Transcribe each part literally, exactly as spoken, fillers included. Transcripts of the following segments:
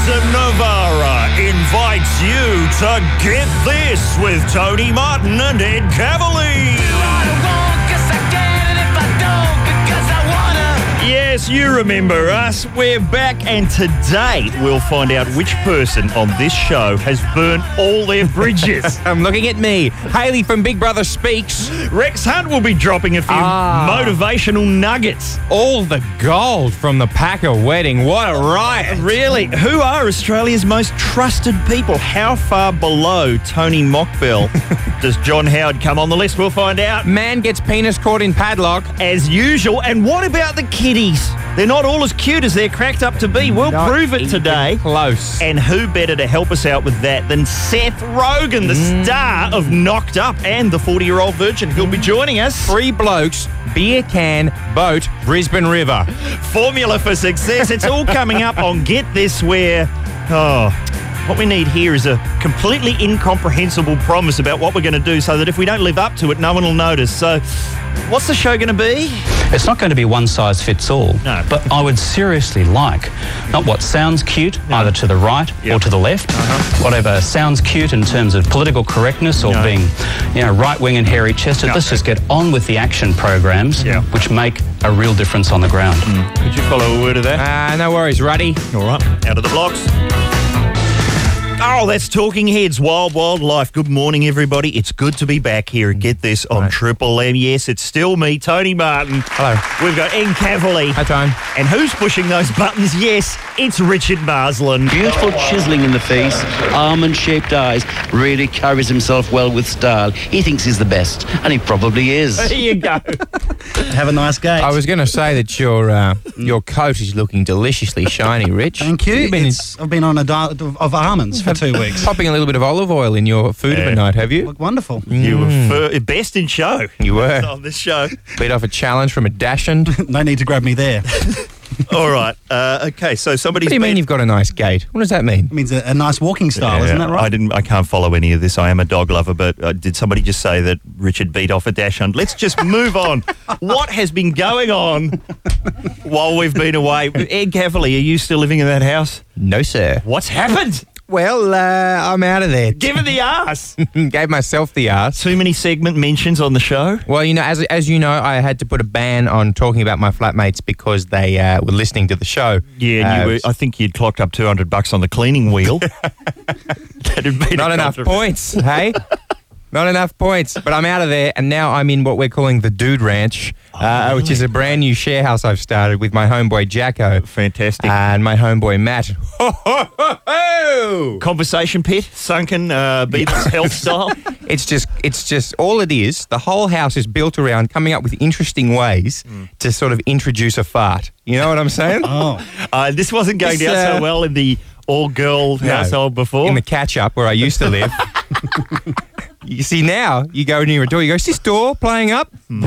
Jason Navarra invites you to Get This with Tony Martin and Ed Cavalier. Yes, you remember us. We're back, and today we'll find out which person on this show has burnt all their bridges. I'm looking at me. Hayley from Big Brother Speaks. Rex Hunt will be dropping a few Ah. motivational nuggets. All the gold from the Packer wedding. What a riot. Really? Who are Australia's most trusted people? How far below Tony Mockbell does John Howard come on the list? We'll find out. Man gets penis caught in padlock. As usual. And what about the kiddies? They're not all as cute as they're cracked up to be. We'll Not prove it even today. Close. And who better to help us out with that than Seth Rogen, the Mm. star of Knocked Up and the forty-year-old virgin. He'll be joining us. Three blokes, beer can, boat, Brisbane River. Formula for success. It's all coming up on Get This, where, oh, what we need here is a completely incomprehensible promise about what we're going to do so that if we don't live up to it, no one will notice. So what's the show going to be? It's not going to be one size fits all. No. But I would seriously like not what sounds cute, either to the right Yep. or to the left, Uh-huh. whatever sounds cute in terms of political correctness or No. being, you know, right-wing and hairy-chested. No. Let's just get on with the action programs, Yeah. which make a real difference on the ground. Could you follow a word of that? Ah, no worries, Ruddy. All right, out of the blocks. Oh, that's Talking Heads, Wild Wild Life. Good morning, everybody. It's good to be back here and Get This on Right. Triple M. Yes, it's still me, Tony Martin. Hello. We've got Ed Cavalier. Hi, Tone. And who's pushing those buttons? Yes, it's Richard Marsland. Beautiful chiselling in the face, almond-shaped eyes, really carries himself well with style. He thinks he's the best, and he probably is. There you go. Have a nice gate. I was going to say that your uh, your coat is looking deliciously shiny, Rich. Thank you. You've been It's- I've been on a diet of, of almonds for two weeks. popping a little bit of olive oil in your food of Yeah. a night, have you? Look wonderful. You were fir- best in show. You were. On this show. Beat off a challenge from a Dachshund. No need to grab me there. All right. Uh, okay, so somebody's What do you mean been- you've got a nice gait? What does that mean? It means a, a nice walking style, Yeah, isn't that right? I didn't. I can't follow any of this. I am a dog lover, but uh, did somebody just say that Richard beat off a dachshund? Let's just move on. What has been going on while we've been away? Ed Cavalier, are you still living in that house? No, sir. What's happened? Well, uh, I'm out of there. Give it the arse. Gave myself the arse. Too many segment mentions on the show. Well, you know, as as you know, I had to put a ban on talking about my flatmates because they uh, were listening to the show. Yeah, and Uh, you were, I think you'd clocked up two hundred bucks on the cleaning wheel. That had been Not a enough contra- points, hey? Not enough points. But I'm out of there, and now I'm in what we're calling the Dude Ranch, uh, which is a brand new share house I've started with my homeboy Jacko Fantastic. and my homeboy Matt. Ho, ho, ho, ho! Conversation pit, sunken, uh, Beatles health style. It's just, it's just all it is. The whole house is built around coming up with interesting ways to sort of introduce a fart. You know what I'm saying? Oh, Uh, this wasn't going It's, down uh, so well in the all-girl No. household before. In the catch-up where I used to live. You see, now you go near a door, you go, is this door playing up?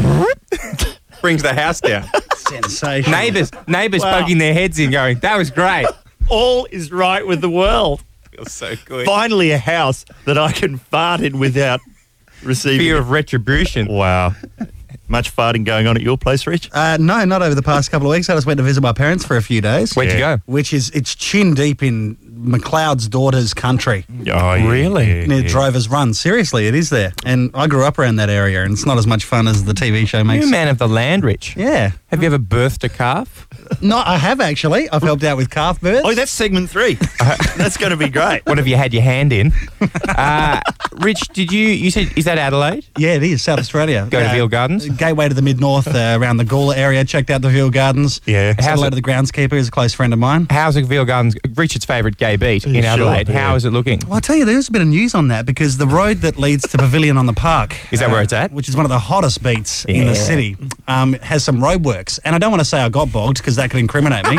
Brings the house down. sensation. Neighbours, neighbours Wow. poking their heads in going, that was great. All is right with the world. Feels so good. Finally, a house that I can fart in without receiving. Fear of retribution. Wow. Much farting going on at your place, Rich? Uh, no, not over the past couple of weeks. I just went to visit my parents for a few days. Where'd you Yeah. go? Which is, it's chin deep in McLeod's daughter's country Oh, Really? near Drover's Run. Seriously, it is there. And I grew up around that area, and it's not as much fun as the T V show You're makes. a man of the land, Rich. Yeah. Have you ever birthed a calf? No, I have actually. I've helped out with calf births. Oh, that's segment three. That's going to be great. What have you had your hand in? Uh, Rich, did you, you said, is that Adelaide? Yeah, it is, South Australia. Go to Uh, Veal Gardens? Gateway to the mid-north, uh, around the Gawler area. Checked out the Veal Gardens. Yeah. Said How's hello it- to the groundskeeper, who's a close friend of mine. How's the Veal Gardens, Richard's favourite gay beat in Sure, Adelaide? yeah. How is it looking? Well, I'll tell you, there's a bit of news on that because the road that leads to Pavilion on the Park... Is that where it's at? Which is one of the hottest beats in Yeah. the city, um, has some roadworks. And I don't want to say I got bogged because that could incriminate me.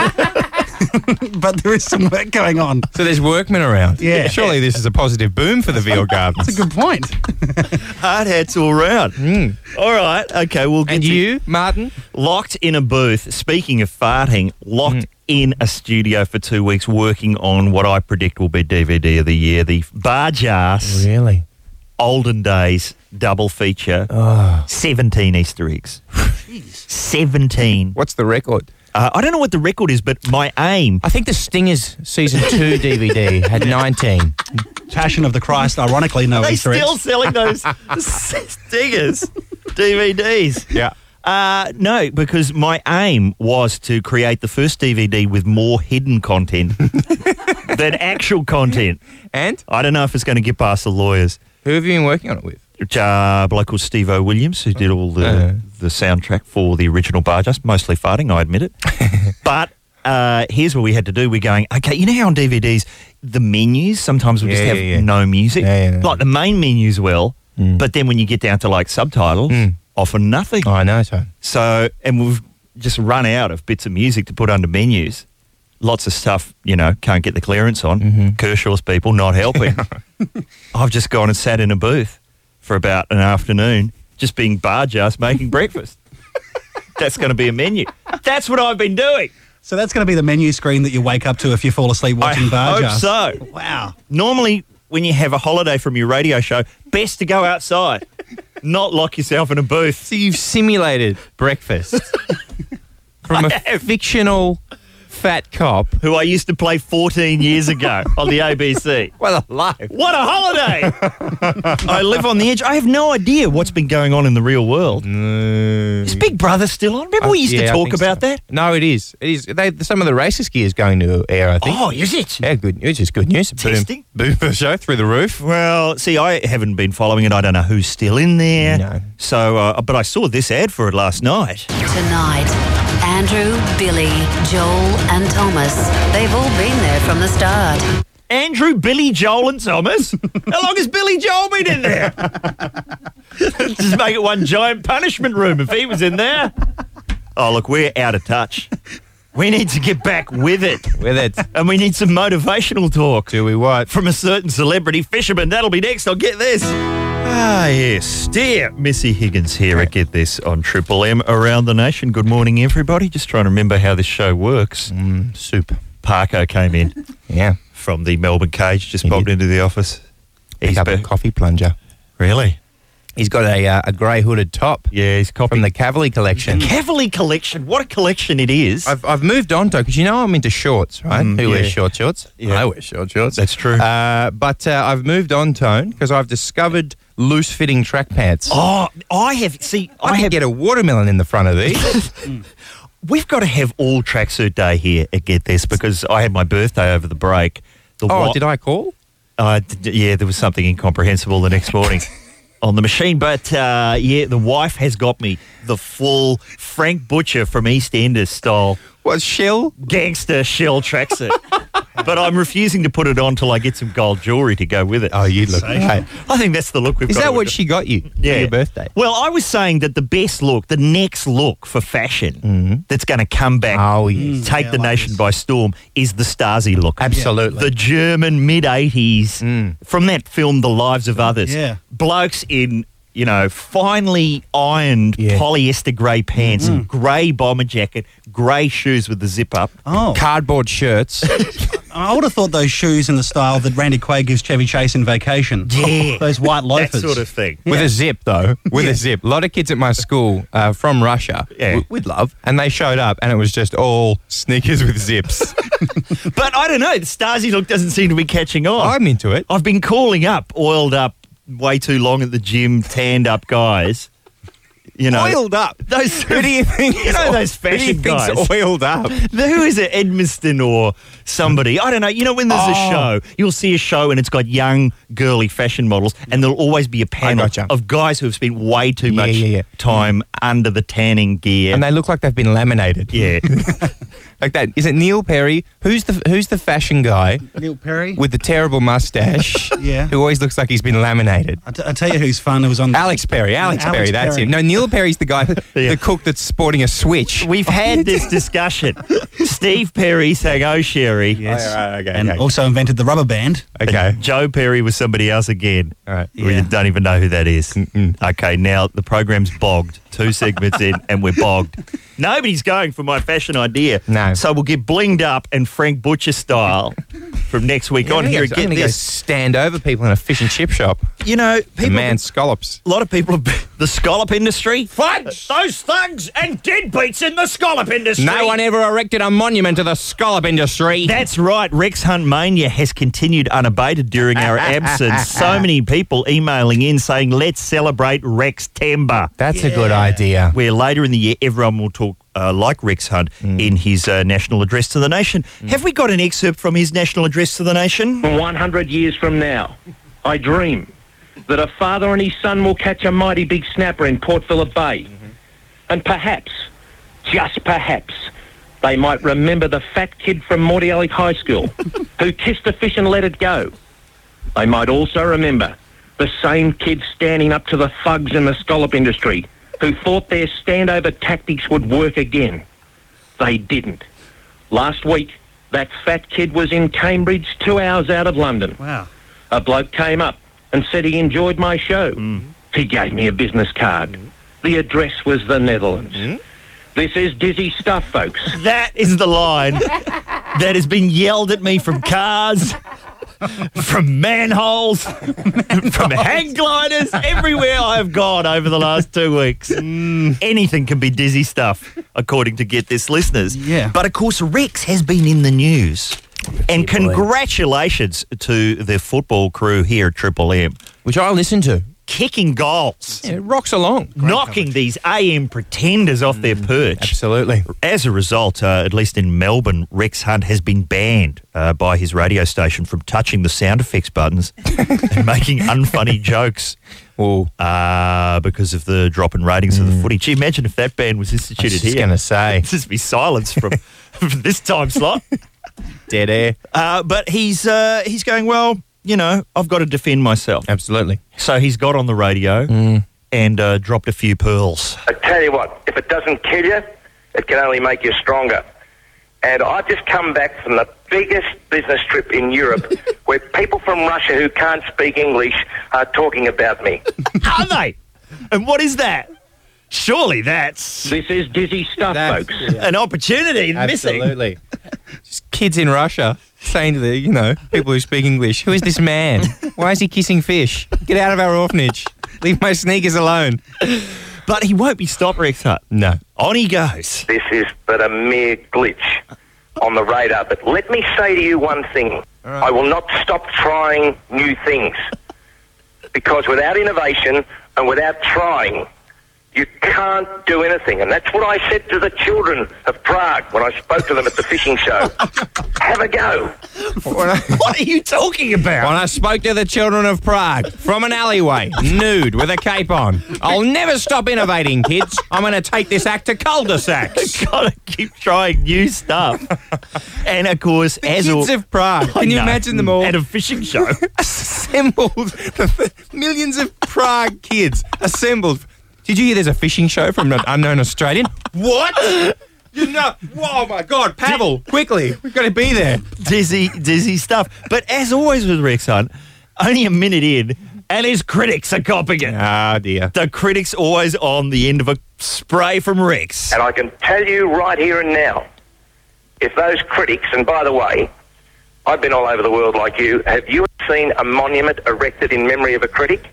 But there is some work going on. So there's workmen around. Yeah. Surely this is a positive boom for the Veal Gardens. That's a good point. Hard hats all round. All right. Okay, we'll get And to you, Martin? locked in a booth. Speaking of farting, locked in a studio for two weeks working on what I predict will be D V D of the year, the Barge Ass Really? Olden Days double feature. Oh. seventeen Easter eggs. seventeen. What's the record? Uh, I don't know what the record is, but my aim... I think the Stingers season two D V D had nineteen. Passion of the Christ, ironically, no Are they Easter still eggs. selling those Stingers D V Ds? Yeah. Uh, no, because my aim was to create the first D V D with more hidden content than actual content. And I don't know if it's going to get past the lawyers. who have you been working on it with? Uh, a bloke called Steve O. Williams, who did all the, Uh. the soundtrack for the original Barjust, mostly farting, I admit it. But uh, here's what we had to do. We're going, okay, you know how on D V Ds, the menus sometimes will just Yeah, have yeah, yeah. no music? Yeah, yeah, yeah. Like the main menus well, but then when you get down to like subtitles, Mm. often nothing. Oh, I know, so. So, and we've just run out of bits of music to put under menus. Lots of stuff, you know, can't get the clearance on. Mm-hmm. Kershaw's people not helping. I've just gone and sat in a booth for about an afternoon, just being Barjust making breakfast. That's going to be a menu. That's what I've been doing. So that's going to be the menu screen that you wake up to if you fall asleep watching I Barjust. hope so. Wow. Normally, when you have a holiday from your radio show, best to go outside, not lock yourself in a booth. So you've simulated breakfast from a fictional fat cop. Who I used to play fourteen years ago on the A B C. What a life. What a holiday! I live on the edge. I have no idea what's been going on in the real world. Is Big Brother still on? Remember we used Yeah, to I talk think about so. that? No, it is. It is. They, some of the racist gear is going to air, I think. Oh, is it? Yeah, good news. It's good news. Boom. Testing? Boom for the show, through the roof. Well, see, I haven't been following it. I don't know who's still in there. No. So, uh, but I saw this ad for it last night. Tonight, Andrew, Billy, Joel, and Thomas. They've all been there from the start. Andrew, Billy, Joel, and Thomas. How long has Billy Joel been in there? Just make it one giant punishment room if he was in there. Oh, look, we're out of touch. We need to get back with it. With it. And we need some motivational talk Do we what? from a certain celebrity fisherman. That'll be next. I'll get this. Ah, yes. Dear Missy Higgins here at Get This on Triple M around the nation. Good morning, everybody. Just trying to remember how this show works. Mm, soup. Parko came in Yeah. from the Melbourne Cage, just He popped did. into the office. Pick He's up a be- coffee plunger. Really? He's got a uh, a grey hooded top Yeah, he's copying from the Cavalier collection. Cavalier collection. What a collection it is. I've I've moved on to because you know I'm into shorts, right? Mm, Who yeah. wears short shorts? Yeah. I wear short shorts. That's true. Uh, but uh, I've moved on, Tone, because I've discovered loose fitting track pants. oh, I have. See, I, I, can have. get a watermelon in the front of these. We've got to have all tracksuit day here at Get This because I had my birthday over the break. The oh, wa- did I call? Uh, d- yeah, there was something incomprehensible the next morning on the machine. But uh, yeah, the wife has got me the full Frank Butcher from EastEnders style What, Shell? gangster shell tracksuit. But I'm refusing to put it on till I get some gold jewellery to go with it. Oh, you look great. I think that's the look we've Is got. that to what do. she got you Yeah. for your birthday? Well, I was saying that the best look, the next look for fashion that's going to come back, Oh, yes. take Yeah, the I like nation this. by storm, is the Stasi look. Absolutely. The German mid eighties from that film, The Lives of Others. Yeah. Blokes in, you know, finely ironed Yeah. polyester grey pants, grey bomber jacket, grey shoes with the zip up. Oh, Cardboard shirts. I would have thought those shoes in the style that Randy Quaid gives Chevy Chase in Vacation. Yeah. Those white That loafers. sort of thing. With a zip, though. With Yeah. a zip. A lot of kids at my school uh, from Russia, Yeah. w- with love, and they showed up, and it was just all sneakers with zips. But I don't know, the Stasi look doesn't seem to be catching on. I'm into it. I've been calling up oiled up, way too long at the gym, tanned up guys. You know, Oiled up. Those, Who do you think? You know those Who do you fashion think's guys. oiled up? Who is it? Edmiston or somebody? I don't know. You know, when there's Oh. a show, you'll see a show and it's got young, girly fashion models, and there'll always be a panel gotcha. of guys who have spent way too Yeah, much yeah, yeah. time under the tanning gear. And they look like they've been laminated. yeah. Like that. Is it Neil Perry? Who's the Who's the fashion guy Neil Perry. with the terrible mustache? Yeah. Who always looks like he's been laminated? I, t- I tell you who's fun. Who was on Alex Perry. Alex, Alex Perry. That's Perry. him. No, Neil Perry's the guy, Yeah. the cook that's sporting a switch. We've had this discussion. Steve Perry saying, "Oh, Sherry." Yes. Oh, right, okay, and okay. also invented the rubber band. Okay. Joe Perry was somebody else again. All right. We Yeah. don't even know who that is. Okay, now the program's bogged. Two segments in and we're bogged. Nobody's going for my fashion idea. No. So we'll get blinged up and Frank Butcher style from next week Yeah, on I'm here. gonna Get go this. stand over people in a fish and chip shop. You know, The people. man scallops. A lot of people, have, the scallop industry. Thugs! Those thugs and deadbeats in the scallop industry. No one ever erected a monument to the scallop industry. That's right. Rex Hunt Mania has continued unabated during our absence. So many people emailing in saying, let's celebrate Rex Timber. That's a good idea. Where later in the year, everyone will talk uh, like Rex Hunt Mm. in his uh, National Address to the Nation. Have we got an excerpt from his National Address to the Nation? one hundred years from now, I dream that a father and his son will catch a mighty big snapper in Port Phillip Bay. Mm-hmm. And perhaps, just perhaps, they might remember the fat kid from Mordialloc High School who kissed a fish and let it go. They might also remember the same kid standing up to the thugs in the scallop industry who thought their standover tactics would work again. They didn't. Last week, that fat kid was in Cambridge, two hours out of London. Wow. A bloke came up and said he enjoyed my show. Mm. He gave me a business card. Mm. The address was the Netherlands. Mm. This is dizzy stuff, folks. That is the line that has been yelled at me from cars, from manholes, from hang gliders, everywhere I've gone over the last two weeks. Mm. Anything can be dizzy stuff, according to Get This listeners. Yeah. But, of course, Rex has been in the news. And congratulations to the football crew here at Triple M. Which I listen to. Kicking goals. Yeah, it rocks along. Knocking these A M pretenders off their perch. Absolutely. As a result, uh, at least in Melbourne, Rex Hunt has been banned uh, by his radio station from touching the sound effects buttons and making unfunny jokes. Ooh. Uh, because of the drop in ratings mm. of the footy. Gee, imagine if that ban was instituted I was here. just going to say. This would be silence from, from this time slot. Dead air. Uh, but he's uh, he's going, well, you know, I've got to defend myself. Absolutely. So he's got on the radio mm. and uh, dropped a few pearls. I tell you what, if it doesn't kill you, it can only make you stronger. And I've just come back from the biggest business trip in Europe where people from Russia who can't speak English are talking about me. Are they? And what is that? Surely that's... This is dizzy stuff, That's, folks. Yeah. An opportunity missing. Absolutely. Just kids in Russia saying to the, you know, people who speak English, who is this man? Why is he kissing fish? Get out of our orphanage. Leave my sneakers alone. But he won't be stopped, Rex Hunt. No. On he goes. This is but a mere glitch on the radar. But let me say to you one thing. Right. I will not stop trying new things. Because without innovation and without trying, you can't do anything. And that's what I said to the children of Prague when I spoke to them at the fishing show. Have a go. I, what are you talking about? When I spoke to the children of Prague from an alleyway, nude with a cape on. I'll never stop innovating, kids. I'm going to take this act to cul-de-sacs. Gotta keep trying new stuff. And of course, the as kids all, of Prague. Can I you know, imagine them all at a fishing show? assembled? The millions of Prague kids assembled. Did you hear there's a fishing show from an unknown Australian? What? You know, oh my God, Pavel, quickly, we've got to be there. Dizzy, dizzy stuff. But as always with Rex Hunt, only a minute in, and his critics are copying it. Ah, dear. The critics always on the end of a spray from Rex. And I can tell you right here and now, if those critics, and by the way, I've been all over the world like you, have you seen a monument erected in memory of a critic?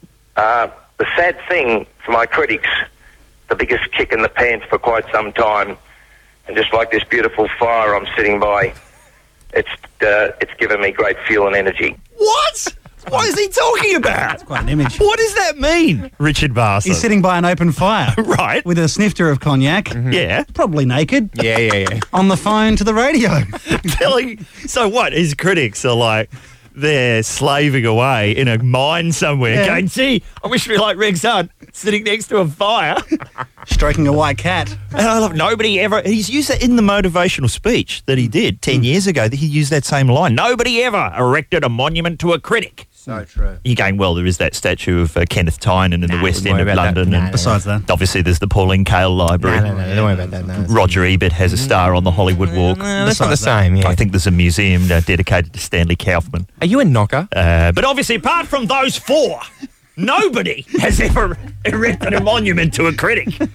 Uh, the sad thing for my critics, the biggest kick in the pants for quite some time, and just like this beautiful fire I'm sitting by, it's uh, it's given me great fuel and energy. What? What is he talking about? That's quite an image. What does that mean, Richard Barson? He's sitting by an open fire. Right. With a snifter of cognac. Mm-hmm. Yeah. Probably naked. Yeah, yeah, yeah. On the phone to the radio. Telling, so what? His critics are like, they're slaving away in a mine somewhere, Yeah. going, gee, I wish we were like Rex Hunt, sitting next to a fire. Stroking a white cat. And I love, nobody ever, he's used that in the motivational speech that he did ten years ago, that he used that same line. Nobody ever erected a monument to a critic. So true. You're going, well, there is that statue of uh, Kenneth Tynan in Nah, the West wouldn't End worry of about that. London. Nah, and nah, Besides that. obviously, there's the Pauline Kael Library. No, no, no, don't worry about that. No, Roger Ebert has a star on the Hollywood Walk. no, that's not the Besides that. same, yeah. I think there's a museum uh, dedicated to Stanley Kaufman. Are you a knocker? Uh, but obviously, apart from those four, nobody has ever erected a monument to a critic.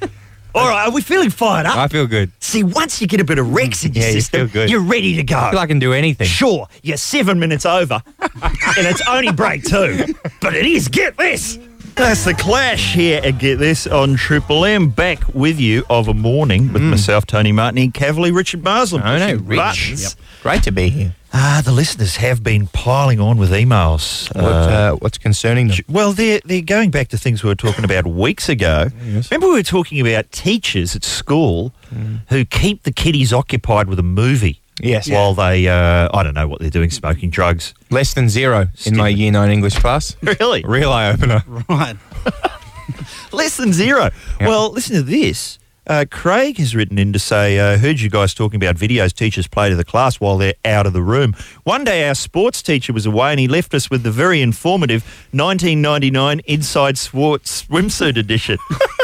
All right, are we feeling fired up? I feel good. See, once you get a bit of Rex in your Yeah, you system, feel good. you're ready to go. I feel I can do anything. Sure, you're seven minutes over, and it's only break two. But it is, get this. That's the Clash here at Get This on Triple M. Back with you of a morning with myself, Tony Martin, Ian Cavalier, Richard Marsland. Oh, no, pushing Rich. buttons. Yep. Great to be here. Ah, the listeners have been piling on with emails. What, uh, what's concerning them? Well, they're, they're going back to things we were talking about weeks ago. Yes. Remember we were talking about teachers at school Mm. who keep the kiddies occupied with a movie. Yes. While they, uh, I don't know what they're doing, smoking drugs. Less than zero in my year nine English class. Really? Real eye-opener. Right. Less than zero. Yep. Well, listen to this. Uh, Craig has written in to say, uh, heard you guys talking about videos teachers play to the class while they're out of the room. One day our sports teacher was away and he left us with the very informative nineteen ninety-nine Inside Sports swimsuit edition.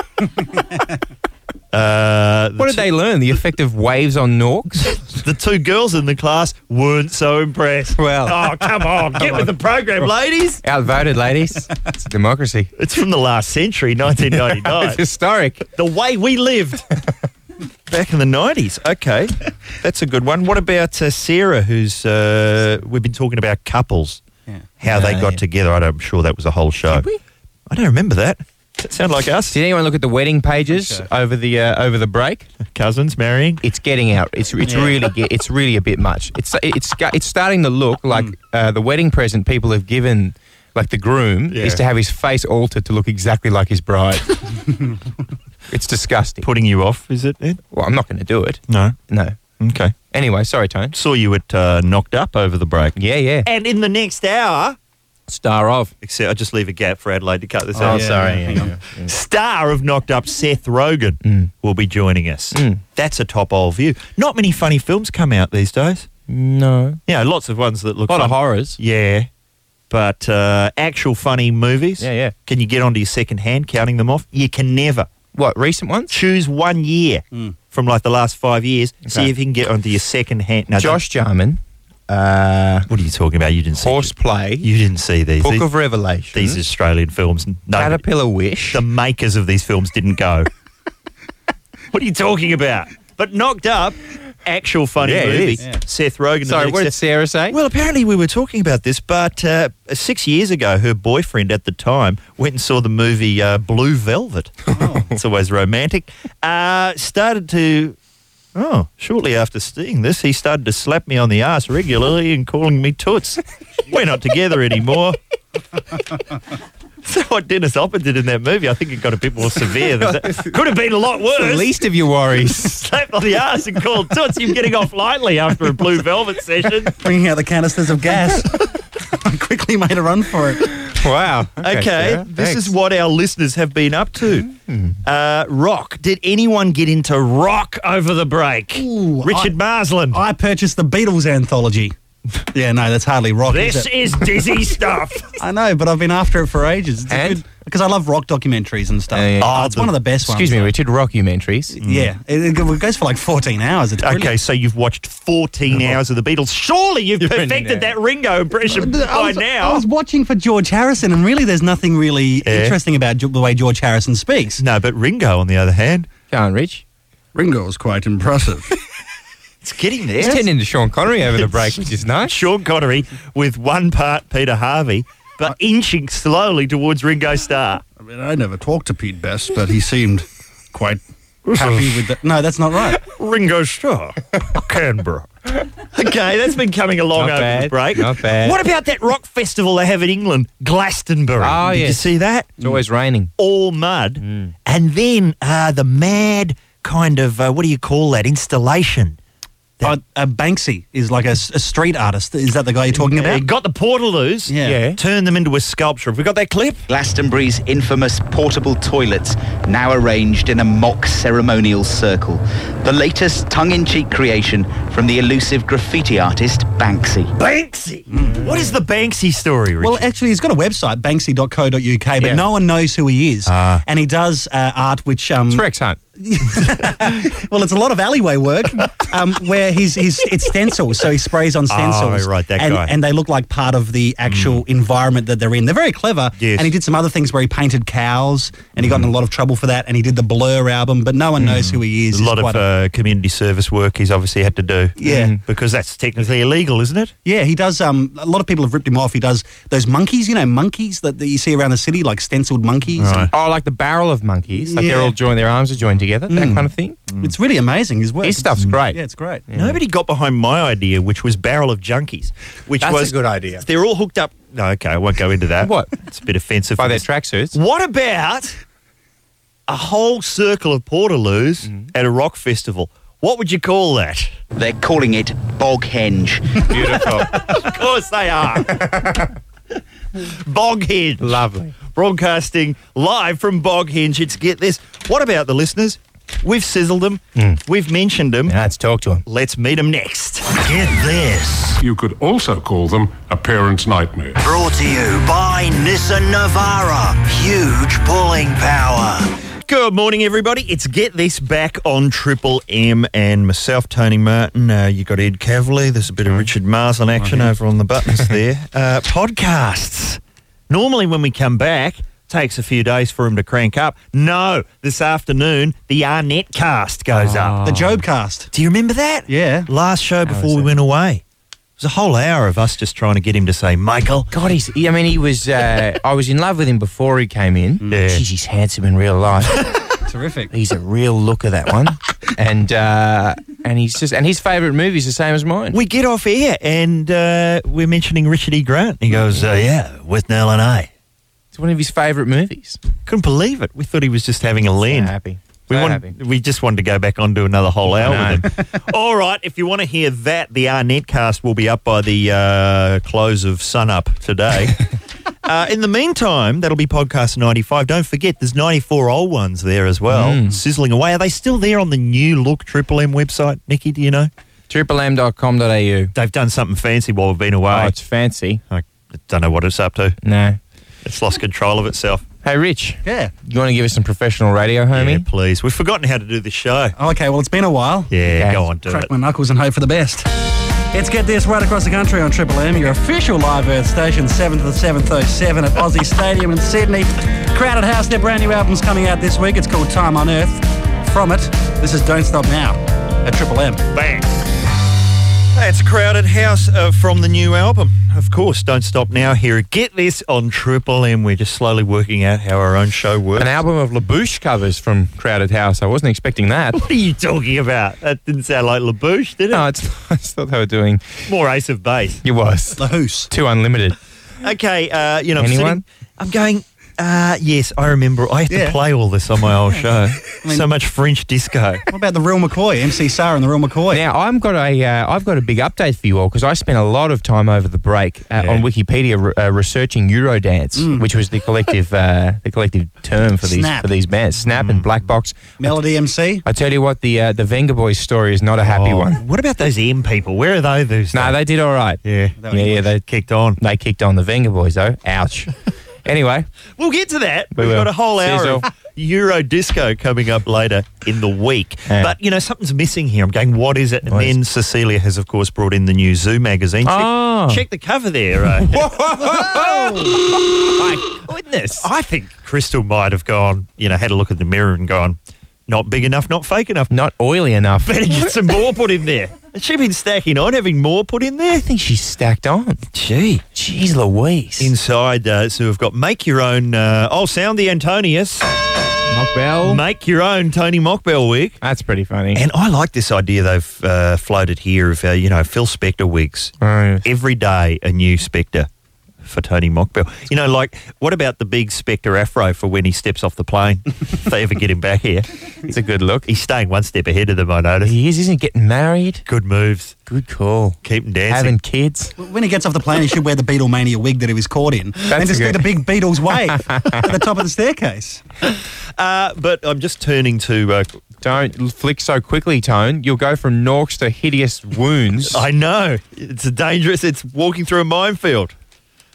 uh, What did they learn? The effect of waves on norks? The two girls in the class weren't so impressed. Well. Oh, come on. Get with the program, ladies. Outvoted, ladies. It's a democracy. It's from the last century, nineteen ninety-nine. It's historic. The way we lived back in the nineties. Okay, that's a good one. What about uh, Sarah, who's, uh, we've been talking about couples, Yeah. how they Uh, got yeah. together. I don't- I'm sure that was a whole show. Did we? I don't remember that. Does that sound like us? Did anyone look at the wedding pages Okay. over the uh, over the break? Cousins marrying? It's getting out. It's it's Yeah. really ge- it's really a bit much. It's it's it's starting to look like uh, the wedding present people have given, like the groom, Yeah. is to have his face altered to look exactly like his bride. It's disgusting. Putting you off, is it, Ed? Well, I'm not going to do it. No. No. Okay. Anyway, sorry, Tone. Saw you at uh, Knocked Up over the break. Yeah, yeah. And in the next hour, Star of. except I'll just leave a gap for Adelaide to cut this Oh, out. sorry. hang Yeah, on. yeah. Star of Knocked Up, Seth Rogen, Mm. will be joining us. Mm. That's a top old view. Not many funny films come out these days. No. Yeah, lots of ones that look A lot of fun. horrors. Yeah. But uh, actual funny movies, Yeah, yeah. can you get onto your second hand counting them off? You can never. What, recent ones? Choose one year from like the last five years. See Okay. if you can get onto your second hand. No, Josh Jarman, uh, don't- what are you talking about? You didn't see Horseplay, You didn't see these. Book these, of Revelation, these Australian films. No, Caterpillar Wish. the makers of these films didn't go. What are you talking about? But Knocked Up, actual funny Yeah, it movie. is. Yeah. Seth Rogen. and Sorry, the what did next- Sarah say? Well, apparently we were talking about this, but uh, six years ago, her boyfriend at the time went and saw the movie uh, Blue Velvet. It's always romantic. Uh, started to, oh, shortly after seeing this, he started to slap me on the ass regularly and calling me toots. We're not together anymore. So what Dennis Hopper did in that movie, I think it got a bit more severe. Than that. Could have been a lot the worse. least of your worries. Slapped on the ass and called toots. You're getting off lightly after a Blue Velvet session. Bringing out the canisters of gas. I quickly made a run for it. Wow. Okay, Sarah, this thanks. is what our listeners have been up to. Uh, rock. Did anyone get into rock over the break? Ooh, Richard Marsland. I purchased the Beatles anthology. Yeah, no, that's hardly rock. this is it? is dizzy stuff. I know, but I've been after it for ages. It's And? good because I love rock documentaries and stuff. Uh, yeah. Oh, Oh, it's the- one of the best Excuse ones. me, Richard, rockumentaries. Yeah, it, it goes for like fourteen hours. It's brilliant. Okay, so you've watched fourteen hours of the Beatles. Surely you've You're in perfected there. that Ringo impression I by was, now. I was watching for George Harrison, and really, there's nothing really Yeah. interesting about Jo- the way George Harrison speaks. No, but Ringo, on the other hand, Go on, Rich. Ringo was quite impressive. it's getting He's there. turned into Sean Connery over the break, which is nice. Sean Connery with one part Peter Harvey, but inching slowly towards Ringo Starr. I mean, I never talked to Pete Best, but he seemed quite happy with that. No, that's not right. Ringo Starr, Canberra. Okay, that's been coming along Not over bad, the break. not bad. What about that rock festival they have in England, Glastonbury? Oh, Did you yes. see that? It's always raining. All mud. Mm. And then uh, the mad kind of, uh, what do you call that, installation? Uh, uh, Banksy is like a, s- a street artist. Is that the guy you're talking He about? got the Portaloos, Yeah. Yeah. turned them into a sculpture. Have we got that clip? Glastonbury's infamous portable toilets, now arranged in a mock ceremonial circle. The latest tongue-in-cheek creation from the elusive graffiti artist Banksy. Banksy. What is the Banksy story, Richard? Well, actually, he's got a website, banksy dot co dot uk, but Yeah. no one knows who he is. Ah. And he does uh, art which... Um, It's Rex Hunt. Well, it's a lot of alleyway work um, where he's, he's it's stencils, so he sprays on stencils. Oh, right, that and, guy. and they look like part of the actual mm. environment that they're in. They're very clever. Yes. And he did some other things where he painted cows, and he got in a lot of trouble for that. And he did the Blur album, but no one knows who he is. A lot He's of quite a- uh, community service work he's obviously had to do. Yeah. Because that's technically illegal, isn't it? Yeah, he does. Um, a lot of people have ripped him off. He does those monkeys, you know, monkeys that, that you see around the city, like stenciled monkeys. Right. Oh, like the barrel of monkeys. Like Yeah. they're all joined, their arms are joined together, that kind of thing. It's really amazing. His work. His stuff's It's- great. Yeah, it's great. Nobody got behind my idea, which was Barrel of Junkies, which That's was a good idea. They're all hooked up. No, okay, I won't go into that. What? It's a bit offensive. By for their this. tracksuits. What about a whole circle of Portaloos at a rock festival? What would you call that? They're calling it Boghenge. Beautiful. Of course they are. Boghenge. Lovely. Broadcasting live from Boghenge. It's Get This. What about the listeners? We've sizzled them. We've mentioned them. Now let's talk to him. Let's meet them next. Get This. You could also call them a parent's nightmare. Brought to you by Nissan Navara. Huge pulling power. Good morning, everybody. It's Get This back on Triple M, and myself, Tony Martin. Uh, you got Ed Cavalier. There's a bit of Richard Marsden action over on the buttons there. Uh, podcasts. Normally, when we come back, takes a few days for them to crank up. No, this afternoon the Arnett cast goes up. The Job cast. Do you remember that? Yeah. Last show before we went away. It was a whole hour of us just trying to get him to say, Michael. God, he's, I mean, he was, uh, I was in love with him before he came in. Yeah. Jeez, he's handsome in real life. Terrific. He's a real looker, that one. And uh, and he's just, and his favourite movie is the same as mine. We get off air and uh, we're mentioning Richard E. Grant. He goes, uh, yeah, with Nell and I. It's one of his favourite movies. Couldn't believe it. We thought he was just having a lean. So happy. We, So want, happy. we just wanted to go back on to another whole hour I with him. All right, if you want to hear that, the Arnett cast will be up by the uh, close of sunup today. uh, in the meantime, that'll be podcast ninety-five. Don't forget, there's ninety-four old ones there as well, Mm. sizzling away. Are they still there on the new look Triple M website? Nikki, do you know? triple m dot com dot a u. They've done something fancy while we've been away. Oh, it's fancy. I don't know what it's up to. No. It's lost control of itself. Hey, Rich. Yeah. You want to give us some professional radio, Yeah, homie? please. We've forgotten how to do this show. Oh, okay, well, it's been a while. Yeah, Okay. go on, do Crack it. my knuckles and hope for the best. Let's Get This right across the country on Triple M, your official live Earth station, seventh to seventh oh seven at Aussie Stadium in Sydney. Crowded House, their brand new album's coming out this week. It's called Time on Earth. From it, this is Don't Stop Now at Triple M. Bang. That's Crowded House uh, from the new album. Of course, Don't Stop Now here. Get This on Triple M. We're just slowly working out how our own show works. An album of LaBouche covers from Crowded House. I wasn't expecting that. What are you talking about? That didn't sound like LaBouche, did it? No, it's, I just thought they were doing... More Ace of Base. It was. The Hoos. Too unlimited. Okay, uh, you know, I'm Anyone? sitting- I'm going... Uh, yes, I remember. I have Yeah. to play all this on my old show. So much French disco. What about the Real McCoy, M C Sarah and the Real McCoy? Now, I've got a, uh, I've got a big update for you all because I spent a lot of time over the break uh, Yeah. on Wikipedia re- uh, researching Eurodance, which was the collective, uh, the collective term for these Snap. for these bands, Snap and Black Box. Melody M C. I tell you what, the uh, the Venga Boys story is not a happy Oh, one. What about those M people? Where are they these No, days? they did all right. Yeah. Yeah, yeah, they kicked on. they kicked on the Venga Boys though. Ouch. Anyway, We'll get to that. We We've will. got a whole hour Sizzle. of Euro disco coming up later in the week. Yeah. But, you know, something's missing here. I'm going, what is it? And What is then Cecilia has, of course, brought in the new Zoo magazine. Check, Oh. check the cover there. Uh, my goodness. I think Crystal might have gone, you know, had a look at the mirror and gone, not big enough, not fake enough. Not oily enough. Better get some more put in there. Has she been stacking on, having more put in there? I think she's stacked on. Gee. Jeez Louise. Inside, uh, so we've got make your own, uh, oh, sound the Antonius. Mockbell. Make your own Tony Mockbell wig. That's pretty funny. And I like this idea they've uh, floated here of, uh, you know, Phil Spector wigs. Oh. Every day a new Spector for Tony Mockbell. You know, like, what about the big Spector afro for when he steps off the plane? If they ever get him back here. It's a good look. He's staying one step ahead of them, I noticed. He is, isn't he? Getting married. Good moves. Good call. Keep him dancing. Having kids. When he gets off the plane, he should wear the Beatlemania wig that he was caught in and just a do good- the big Beatles wave at the top of the staircase. Uh, but I'm just turning to... Uh, Don't flick so quickly, Tone. You'll go from Norks to hideous wounds. I know. It's a dangerous... It's walking through a minefield.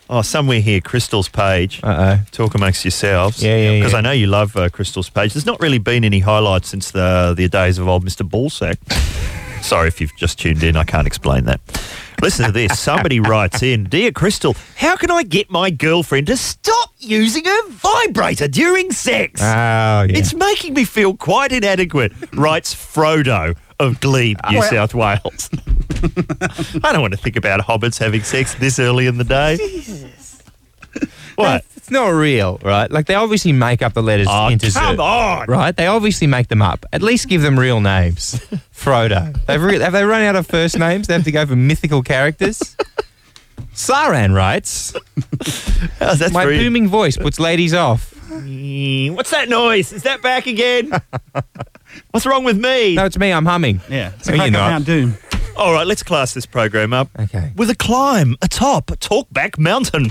Oh, somewhere here, Crystal's page. Uh-oh. Talk amongst yourselves. Yeah, yeah, Because yeah. I know you love uh, Crystal's page. There's not really been any highlights since the the days of old Mister Ballsack. Sorry if you've just tuned in. I can't explain that. Listen to this. Somebody writes in, Dear Crystal, how can I get my girlfriend to stop using her vibrator during sex? Oh, yeah. It's making me feel quite inadequate, writes Frodo of Glebe, New well- South Wales. I don't want to think about hobbits having sex this early in the day. What? It's not real, right? Like, they obviously make up the letters Oh, into come Z, on. right? They obviously make them up. At least give them real names. Frodo. They've re- have they run out of first names? They have to go for mythical characters? Saran writes, Oh, that's my very- booming voice puts ladies off. What's that noise? Is that back again? What's wrong with me? No, it's me. I'm humming. Yeah, it's No, a you're crack not. of Mount Doom. All right, let's class this program up Okay. with a climb atop Talkback Mountain.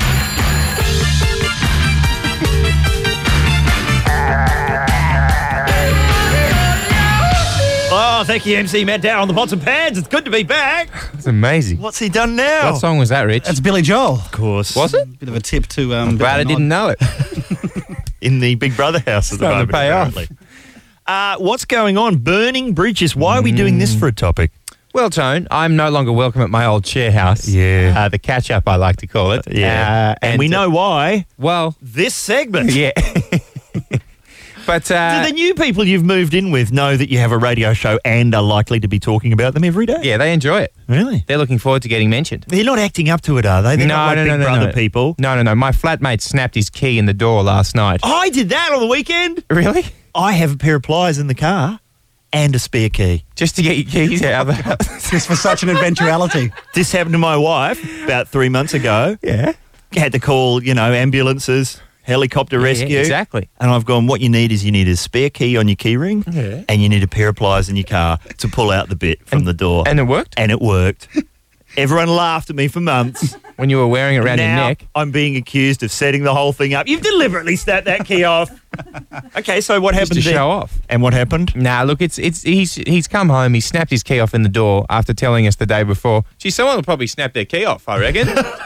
Oh, thank you, M C Matt Dower on the pots and pans. It's good to be back. It's amazing. What's he done now? What song was that, Rich? That's Billy Joel. Of course. Was it? Bit of a tip to. Um, Glad I bit of a didn't nod. know it. In the Big Brother house at the Starting to moment, pay off. apparently. Uh, what's going on? Burning bridges. Why are we doing this for a topic? Well, Tone, I'm no longer welcome at my old share house. Yeah. Uh, the catch-up, I like to call it. Yeah. Uh, and, we know why. Well, This segment. yeah. But uh, Do the new people you've moved in with know that you have a radio show and are likely to be talking about them every day? yeah, they enjoy it. Really? They're looking forward to getting mentioned. They're not acting up to it, are they? They're no, not like no, Big no, no, Brother no. people. No, no, no. My flatmate snapped his key in the door last night. I did that on the weekend. Really? I have a pair of pliers in the car and a spare key. Just to get your keys out of the house. Just for such an eventuality. This happened to my wife about three months ago. Yeah. Had to call, you know, ambulances, helicopter Yeah, rescue. exactly. And I've gone, what you need is you need a spare key on your key ring Yeah. and you need a pair of pliers in your car to pull out the bit from the door. And it worked? And it worked. Everyone laughed at me for months. When you were wearing it around now, your neck. I'm being accused of setting the whole thing up. You've deliberately snapped that key off. Okay, so what Just happened to there? show off. And what happened? Nah, look, it's it's he's he's come home. He snapped his key off in the door after telling us the day before. Gee, someone will probably snap their key off, I reckon.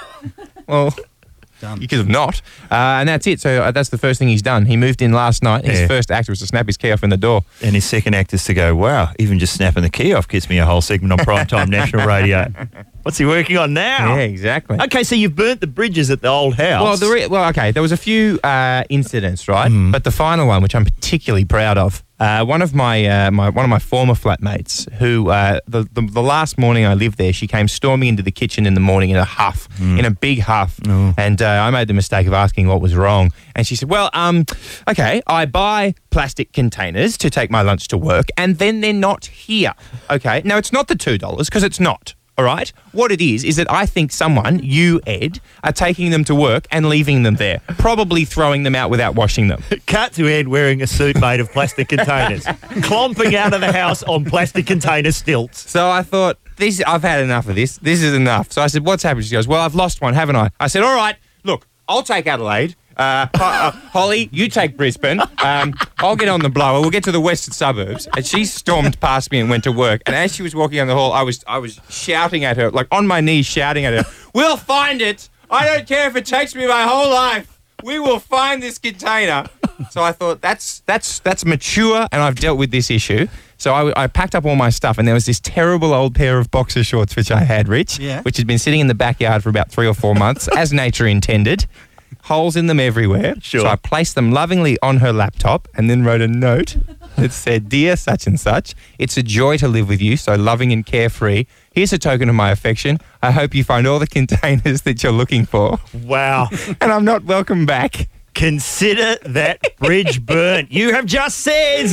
Well, Done. you could have not. Uh, and that's it. So uh, that's the first thing he's done. He moved in last night. His Yeah. first act was to snap his key off in the door. And his second act is to go, wow, even just snapping the key off gets me a whole segment on primetime national radio. What's he working on now? Yeah, exactly. Okay, so you've burnt the bridges at the old house. Well, the re- well, okay. There was a few uh, incidents, right? Mm. But the final one, which I'm particularly proud of, uh, one of my, uh, my one of my former flatmates, who uh, the, the the last morning I lived there, she came storming into the kitchen in the morning in a huff, Mm. in a big huff, Oh. and uh, I made the mistake of asking what was wrong, and she said, "Well, um, okay, I buy plastic containers to take my lunch to work, and then they're not here. Okay, now it's not the two dollars because it's not." All right? What it is, is that I think someone, you, Ed, are taking them to work and leaving them there, probably throwing them out without washing them. Cut to Ed wearing a suit made of plastic containers, clomping out of the house on plastic container stilts. So I thought, this, I've had enough of this. This is enough. So I said, what's happened? She goes, well, I've lost one, haven't I? I said, all right, look, I'll take Adelaide. Uh, Ho- uh, Holly, you take Brisbane. Um, I'll get on the blower. We'll get to the western suburbs. And she stormed past me and went to work. And as she was walking down the hall, I was I was shouting at her, like on my knees, shouting at her, "We'll find it. I don't care if it takes me my whole life. We will find this container." So I thought that's that's that's mature, and I've dealt with this issue. So I, I packed up all my stuff, and there was this terrible old pair of boxer shorts which I had, Rich, Yeah. which had been sitting in the backyard for about three or four months, as nature intended. Holes in them everywhere. Sure. So I placed them lovingly on her laptop and then wrote a note that said, "Dear such and such, it's a joy to live with you, so loving and carefree. Here's a token of my affection. I hope you find all the containers that you're looking for." Wow. And I'm not welcome back. Consider that bridge burnt. You have just said.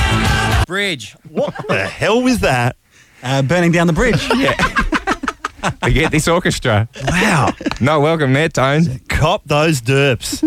Bridge. What the hell was that? Uh, burning down the bridge. Yeah. Forget this orchestra. Wow. Not welcome there, Tone. Cop those derps.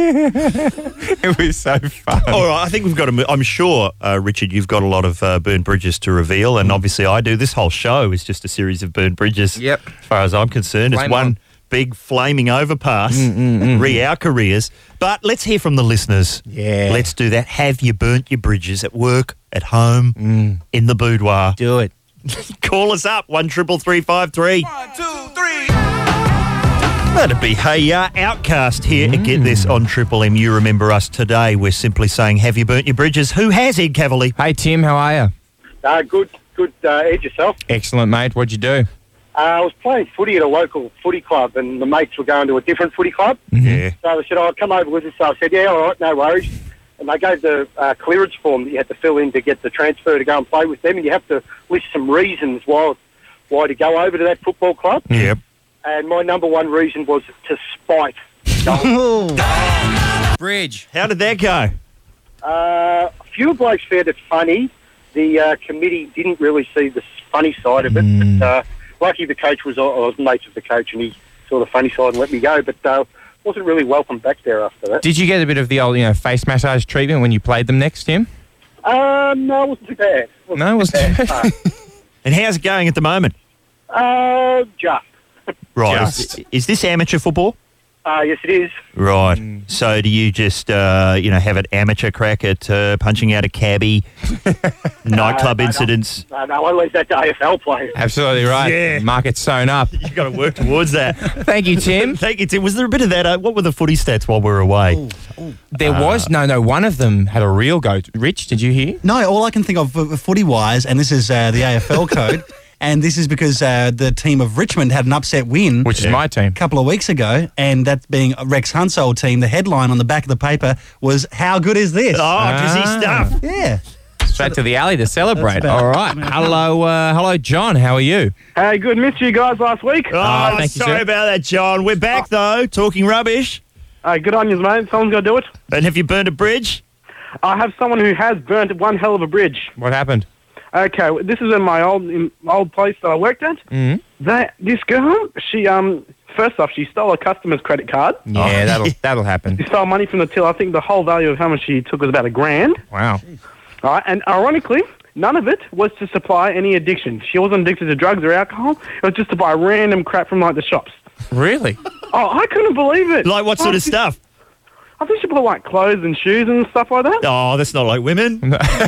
It was so fun. All right, I think we've got to move. I'm sure, uh, Richard, you've got a lot of uh, burnt bridges to reveal, and obviously I do. This whole show is just a series of burnt bridges. Yep. As far as I'm concerned, Flame it's one on. big flaming overpass, Mm, re our careers. But let's hear from the listeners. Yeah. Let's do that. Have you burnt your bridges at work, at home, Mm. in the boudoir? Do it. Call us up, one triple three five three. One, two, three. That'd be Hey Ya, Outcast here mm. Get This on Triple M. You remember us today. We're simply saying, have you burnt your bridges? Who has, Ed Cavalier? Hey, Tim, how are you? Uh, good, good, uh, Ed, yourself? Excellent, mate. What'd you do? Uh, I was playing footy at a local footy club, and the mates were going to a different footy club. Yeah. So they said, oh, come over with us. So I said, yeah, all right, no worries. And they gave the uh, clearance form that you had to fill in to get the transfer to go and play with them, and you have to list some reasons why, why to go over to that football club. Yep. And my number one reason was to spite. Bridge. How did that go? Uh, a few blokes found it funny. The uh, committee didn't really see the funny side of it. Mm. But, uh, lucky the coach was, I was mates with the coach, and he saw the funny side and let me go. But uh, wasn't really welcome back there after that. Did you get a bit of the old, you know, face massage treatment when you played them next, Tim? Uh, no, it wasn't too bad. Wasn't no, it wasn't too bad. bad. And how's it going at the moment? Uh, just. Right. Just. Is, is this amateur football? Uh, yes, it is. Right. Mm. So do you just, uh, you know, have an amateur crack at uh, punching out a cabbie, nightclub no, no, incidents? No, no, I leave that to A F L players. Absolutely right. Yeah. Market's sewn up. You've got to work towards that. Thank you, Tim. Thank you, Tim. Was there a bit of that? Uh, what were the footy stats while we were away? Ooh, ooh. There Uh, was, no, no, one of them had a real go. Rich, did you hear? No, all I can think of uh, footy-wise, and this is uh, the A F L code, and this is because uh, the team of Richmond had an upset win. Which is my team. A couple of weeks ago, and that being Rex Hunt's old team, the headline on the back of the paper was, how good is this? Oh, dizzy Ah. stuff. Yeah. Straight to the alley to celebrate. about- All right. Hello, uh, hello, John. How are you? Hey, good. Missed you guys last week. Oh, Ah, thank you, sorry sir. about that, John. We're back, though, talking rubbish. Hey, good on you, mate. Someone's got to do it. And have you burned a bridge? I have someone who has burnt one hell of a bridge. What happened? Okay, this is in my old in my old place that I worked at. Mm. That this girl, she um, first off, she stole a customer's credit card. Yeah, that'll that'll She happen. stole money from the till. I think the whole value of how much she took was about a grand. Wow. All right, and ironically, none of it was to supply any addiction. She wasn't addicted to drugs or alcohol. It was just to buy random crap from like the shops. Really? Oh, I couldn't believe it. Like what sort Oh, of she- stuff? I think she bought like clothes and shoes and stuff like that. Oh, that's not like women.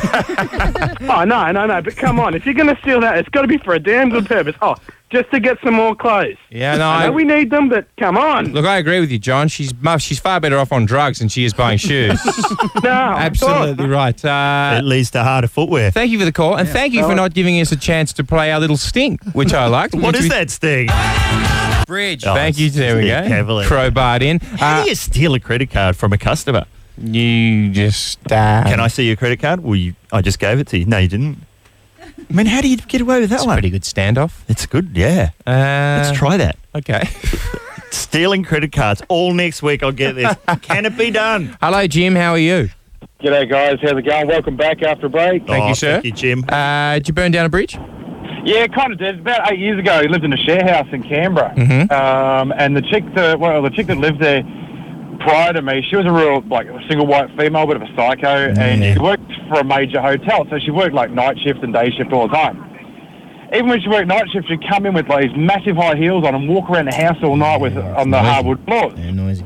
Oh, no, no, no. But come on, if you're going to steal that, it's got to be for a damn good purpose. Oh, just to get some more clothes. Yeah, no, I I, know we need them, but come on. look, I agree with you, John. She's mu- she's far better off on drugs than she is buying shoes. No, Absolutely right. Uh, It leads to harder footwear. thank you for the call, and thank you for not giving us a chance to play our little sting, which I liked. What Which is we- that, Sting? Bridge. Oh, Thank you. it's There we Steve go. Cavalier. Crowbarred in. How Uh, do you steal a credit card from a customer? you just. Uh, Can I see your credit card? Well, you, I just gave it to you. No, you didn't. I mean, how do you get away with that That's a one? pretty good standoff. It's good, yeah. Uh, Let's try that. Okay. Stealing credit cards all next week. I'll get this. Can it be done? Hello, Jim. How are you? G'day, guys. How's it going? Welcome back after a break. Thank Oh, you, sir. Thank you, Jim. Uh, did you burn down a bridge? Yeah, kind of did. About eight years ago, he lived in a share house in Canberra. Mhm. Um, and the chick that, well, the chick that lived there prior to me, she was a real, like, a single white female, bit of a psycho, and Yeah. she worked for a major hotel, so she worked, like, night shift and day shift all the time. Even when she worked night shift, she'd come in with, like, these massive high heels on and walk around the house all night with on the noisy. hardwood floors. Yeah, noisy.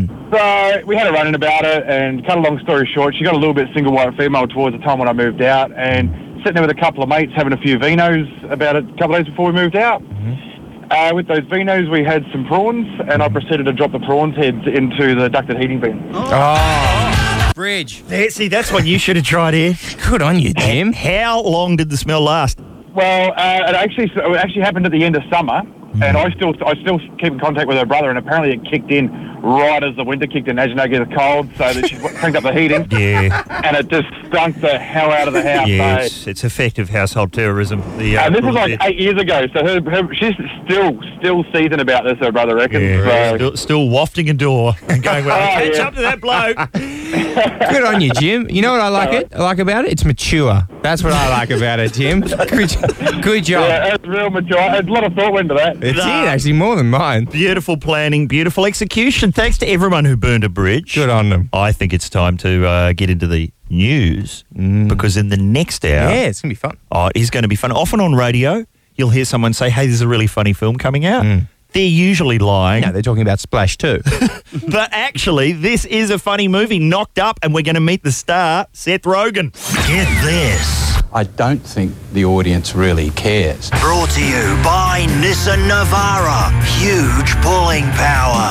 So we had a run-in about it, and cut a long story short, she got a little bit single white female towards the time when I moved out, and sitting there with a couple of mates having a few vinos about it a couple of days before we moved out. Uh, with those vinos, we had some prawns, and I proceeded to drop the prawns heads into the ducted heating bin. Oh. Bridge. There, see, that's what you should have tried here. Good on you, Jim. How long did the smell last? Well, uh, it actually it actually happened at the end of summer, and I still I still keep in contact with her brother, and apparently it kicked in right as the winter kicked in. As you know, it gets cold, so that she cranked up the heating, Yeah. and it just stunk the hell out of the house. Yeah, mate. it's, it's effective household terrorism. The, uh, And this was like bit. eight years ago, so her, her, she's still still seething about this, her brother reckons. Yeah, So, still, still wafting a door and going, well, Oh, catch yeah. up to that bloke. Good on you, Jim. You know what I like it? I like about it? It's mature. That's what I like about it, Jim. Good, good job. yeah, it's real mature. A lot of thought went to that. It did, Nah. actually, more than mine. Beautiful planning, beautiful execution. Thanks to everyone who burned a bridge. Good on them. I think it's time to uh, get into the news because in the next hour, Yeah, it's going to be fun. oh, it is going to be fun. Often on radio, you'll hear someone say, hey, there's a really funny film coming out. They're usually lying. No, they're talking about Splash too. But actually, this is a funny movie, Knocked Up, and we're going to meet the star, Seth Rogen. Get this. I don't think the audience really cares. Brought to you by Nissan Navara. Huge pulling power.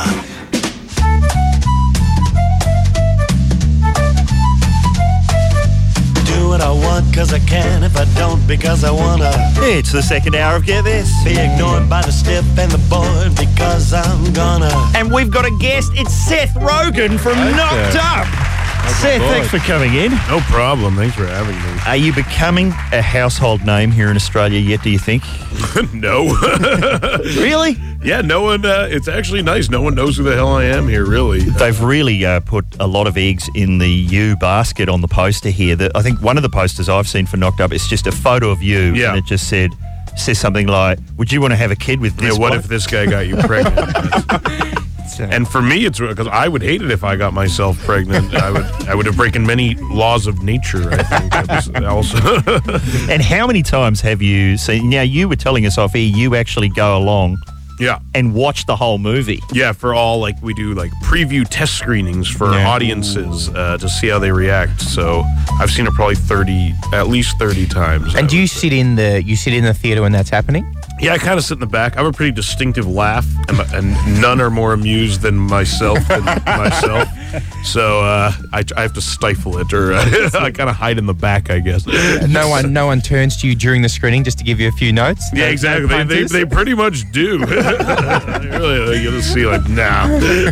Do what I want because I can, if I don't because I wanna. It's the second hour of Get This. Be ignored by the stiff and the bored because I'm gonna. And we've got a guest. It's Seth Rogen from Okay. Knocked Up. Seth, boy. thanks for coming in. No problem. Thanks for having me. Are you becoming a household name here in Australia yet, do you think? No. Really? Yeah, no one, uh, it's actually nice. No one knows who the hell I am here, really. They've really uh, put a lot of eggs in the you basket on the poster here. The, I think one of the posters I've seen for Knocked Up is just a photo of you, Yeah. and it just said, says something like, would you want to have a kid with this Yeah, what one? if this guy got you pregnant? And for me, it's because I would hate it if I got myself pregnant. I would I would have broken many laws of nature, I think. That was also. And how many times have you seen, now you were telling us off here, you actually go along Yeah. and watch the whole movie. Yeah, for all, like, we do, like, preview test screenings for Yeah. audiences uh, to see how they react. So I've seen it probably thirty, at least thirty times. And do you sit in the you sit in the theater when that's happening? Yeah, I kind of sit in the back. I have a pretty distinctive laugh, and, and none are more amused than myself. Than myself. So uh, I, I have to stifle it, or uh, I kind of hide in the back, I guess. No one no one turns to you during the screening just to give you a few notes? Yeah, No- exactly. no They, they, punters? they pretty much do. Really, they get to see like, nah.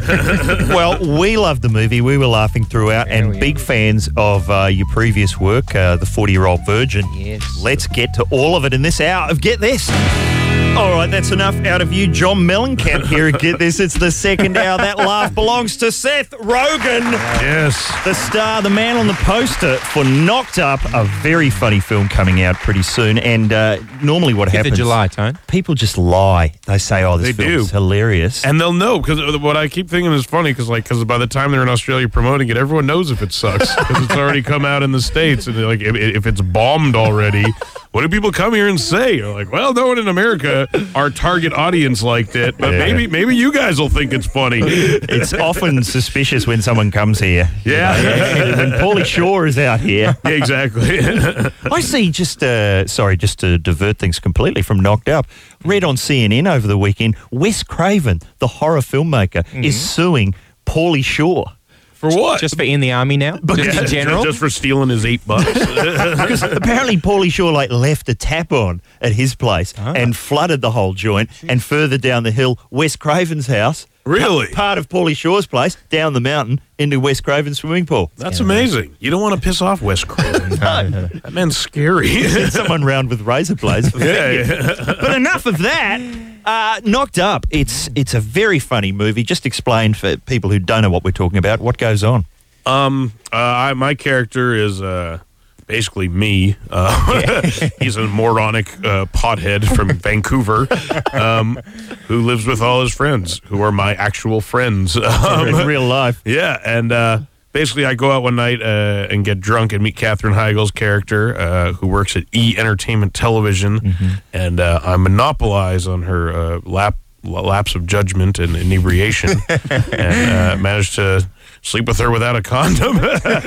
Well, we loved the movie. We were laughing throughout, and big fans of uh, your previous work, uh, The forty-Year-Old Virgin. Yes. Let's get to all of it in this hour of Get This. All right, that's enough out of you, John Mellencamp here at Get This. It's the second hour. That laugh belongs to Seth Rogen. Yes. The star, the man on the poster for Knocked Up, a very funny film coming out pretty soon. And uh, normally what Fifth of happens... July, Tone. People just lie. They say, oh, this They film do. is hilarious. And they'll know, because what I keep thinking is funny, because like, because by the time they're in Australia promoting it, everyone knows if it sucks, because it's already come out in the States. And they're like, if, if it's bombed already, what do people come here and say? You're like, well, no one in America, our target audience liked it, but Yeah. maybe maybe you guys will think it's funny. It's often suspicious when someone comes here. Yeah. When Pauly Shore is out here. Yeah, exactly. I see, just, uh, sorry, just to divert things completely from Knocked Up, read on C N N over the weekend, Wes Craven, the horror filmmaker, Mm-hmm. is suing Pauly Shore. For what? Just for in the army now? Just Yeah, in general? Just for stealing his eight bucks. Because apparently Pauly Shore like left a tap on at his place Ah. and flooded the whole joint. And further down the hill, Wes Craven's house. Really? pa- Part of Pauly Shore's place, down the mountain into Wes Craven's swimming pool. That's amazing. You don't want to piss off Wes Craven. That man's scary. Send someone round with razor blades. For Yeah, fingers. yeah. But enough of that. Uh, Knocked Up. It's it's a very funny movie. Just explain for people who don't know what we're talking about. What goes on? Um, uh, I, my character is uh, basically me. Uh, he's a moronic uh, pothead from Vancouver um, who lives with all his friends, who are my actual friends. Um, In real life. Yeah, and uh, basically I go out one night uh, and get drunk and meet Katherine Heigl's character, uh, who works at E! Entertainment Television, Mm-hmm. and uh, I monopolize on her uh, lap lapse of judgment and inebriation, and uh, managed to sleep with her without a condom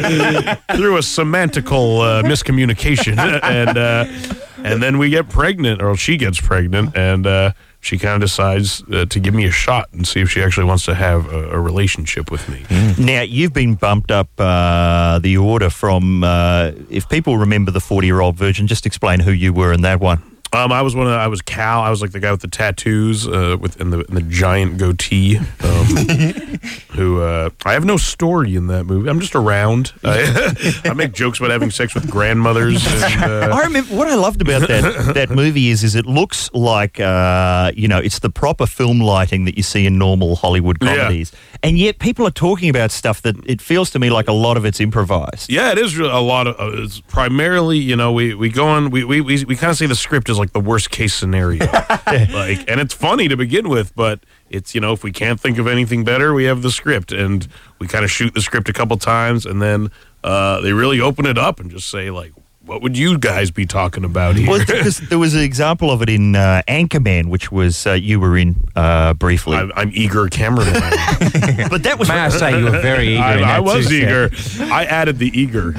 through a semantical uh, miscommunication, and uh, and then we get pregnant, or she gets pregnant, and uh, she kind of decides uh, to give me a shot and see if she actually wants to have a, a relationship with me. Now, you've been bumped up uh, the order from, uh, if people remember The forty-Year-Old Virgin, just explain who you were in that one. Um, I was one of the, I was Cal. I was like the guy with the tattoos, uh, with and the, and the giant goatee. Um, who uh, I have no story in that movie. I'm just around. I, I make jokes about having sex with grandmothers. And, uh, I remember what I loved about that that movie is is it looks like uh, you know, it's the proper film lighting that you see in normal Hollywood Yeah. comedies, and yet people are talking about stuff that it feels to me like a lot of it's improvised. Yeah, it is a lot of. Uh, it's primarily, you know, we, we go on. We we we, we kind of say the script is like the worst case scenario, like, and it's funny to begin with, but it's, you know, if we can't think of anything better, we have the script, and we kind of shoot the script a couple times, and then uh, they really open it up and just say like, what would you guys be talking about here? Well, because there was an example of it in uh, Anchorman, which was uh, you were in uh, briefly. I'm, I'm eager Cameron. But that was. May I say you were very eager? I, in I that was too, eager. Seth. I added the eager.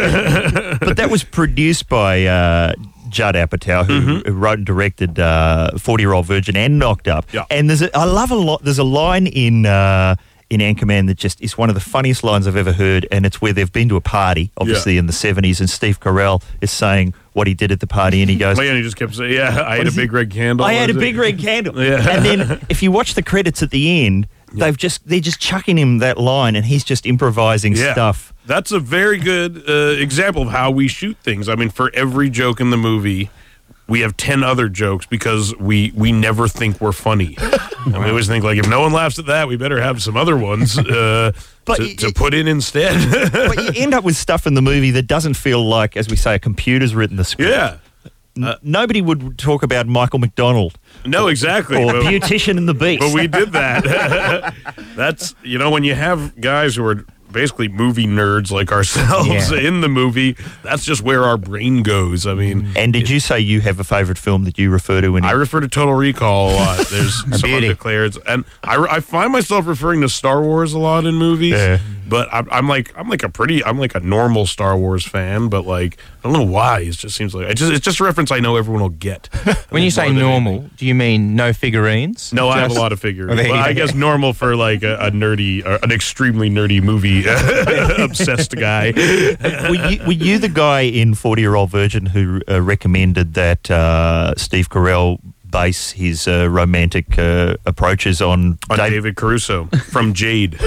But that was produced by uh, Judd Apatow, who Mm-hmm. wrote and directed uh, forty-Year-Old Virgin and Knocked Up. Yeah. And there's a, I love a lot. There's a line in uh, in Anchorman that just is one of the funniest lines I've ever heard, and it's where they've been to a party, obviously Yeah. in the seventies, and Steve Carell is saying what he did at the party, and he goes, Oh, yeah, and he just kept saying, yeah, I had a is big it? red candle. I had a What is big it? red candle. Yeah. And then if you watch the credits at the end, they've just they're just chucking him that line, and he's just improvising Yeah. stuff. That's a very good uh, example of how we shoot things. I mean, for every joke in the movie, we have ten other jokes because we we never think we're funny. And we always think, like, if no one laughs at that, we better have some other ones uh, But to, it- to put in instead. But you end up with stuff in the movie that doesn't feel like, as we say, a computer's written the script. yeah. N- Nobody would talk about Michael McDonald No, exactly. or But- Beautician and the Beast. But we did that. That's, you know, when you have guys who are basically movie nerds like ourselves Yeah. in the movie, that's just where our brain goes. I mean, And did you say you have a favourite film that you refer to? In I refer to Total Recall a lot. There's some beauty. undeclared, and I, I find myself referring to Star Wars a lot in movies. Yeah. But I'm, I'm like I'm like a pretty I'm like a normal Star Wars fan. But like I don't know why it just seems like it just it's just a reference I know everyone will get. When you say More than normal, anything. do you mean no figurines? No, I have a Just- lot of figures. Oh, there Well, you I go. guess normal for like a, a nerdy, or an extremely nerdy movie obsessed guy. were, you, were you the guy in forty-Year-Old Virgin who uh, recommended that uh, Steve Carell base his uh, romantic uh, approaches on, On Dave- David Caruso from Jade,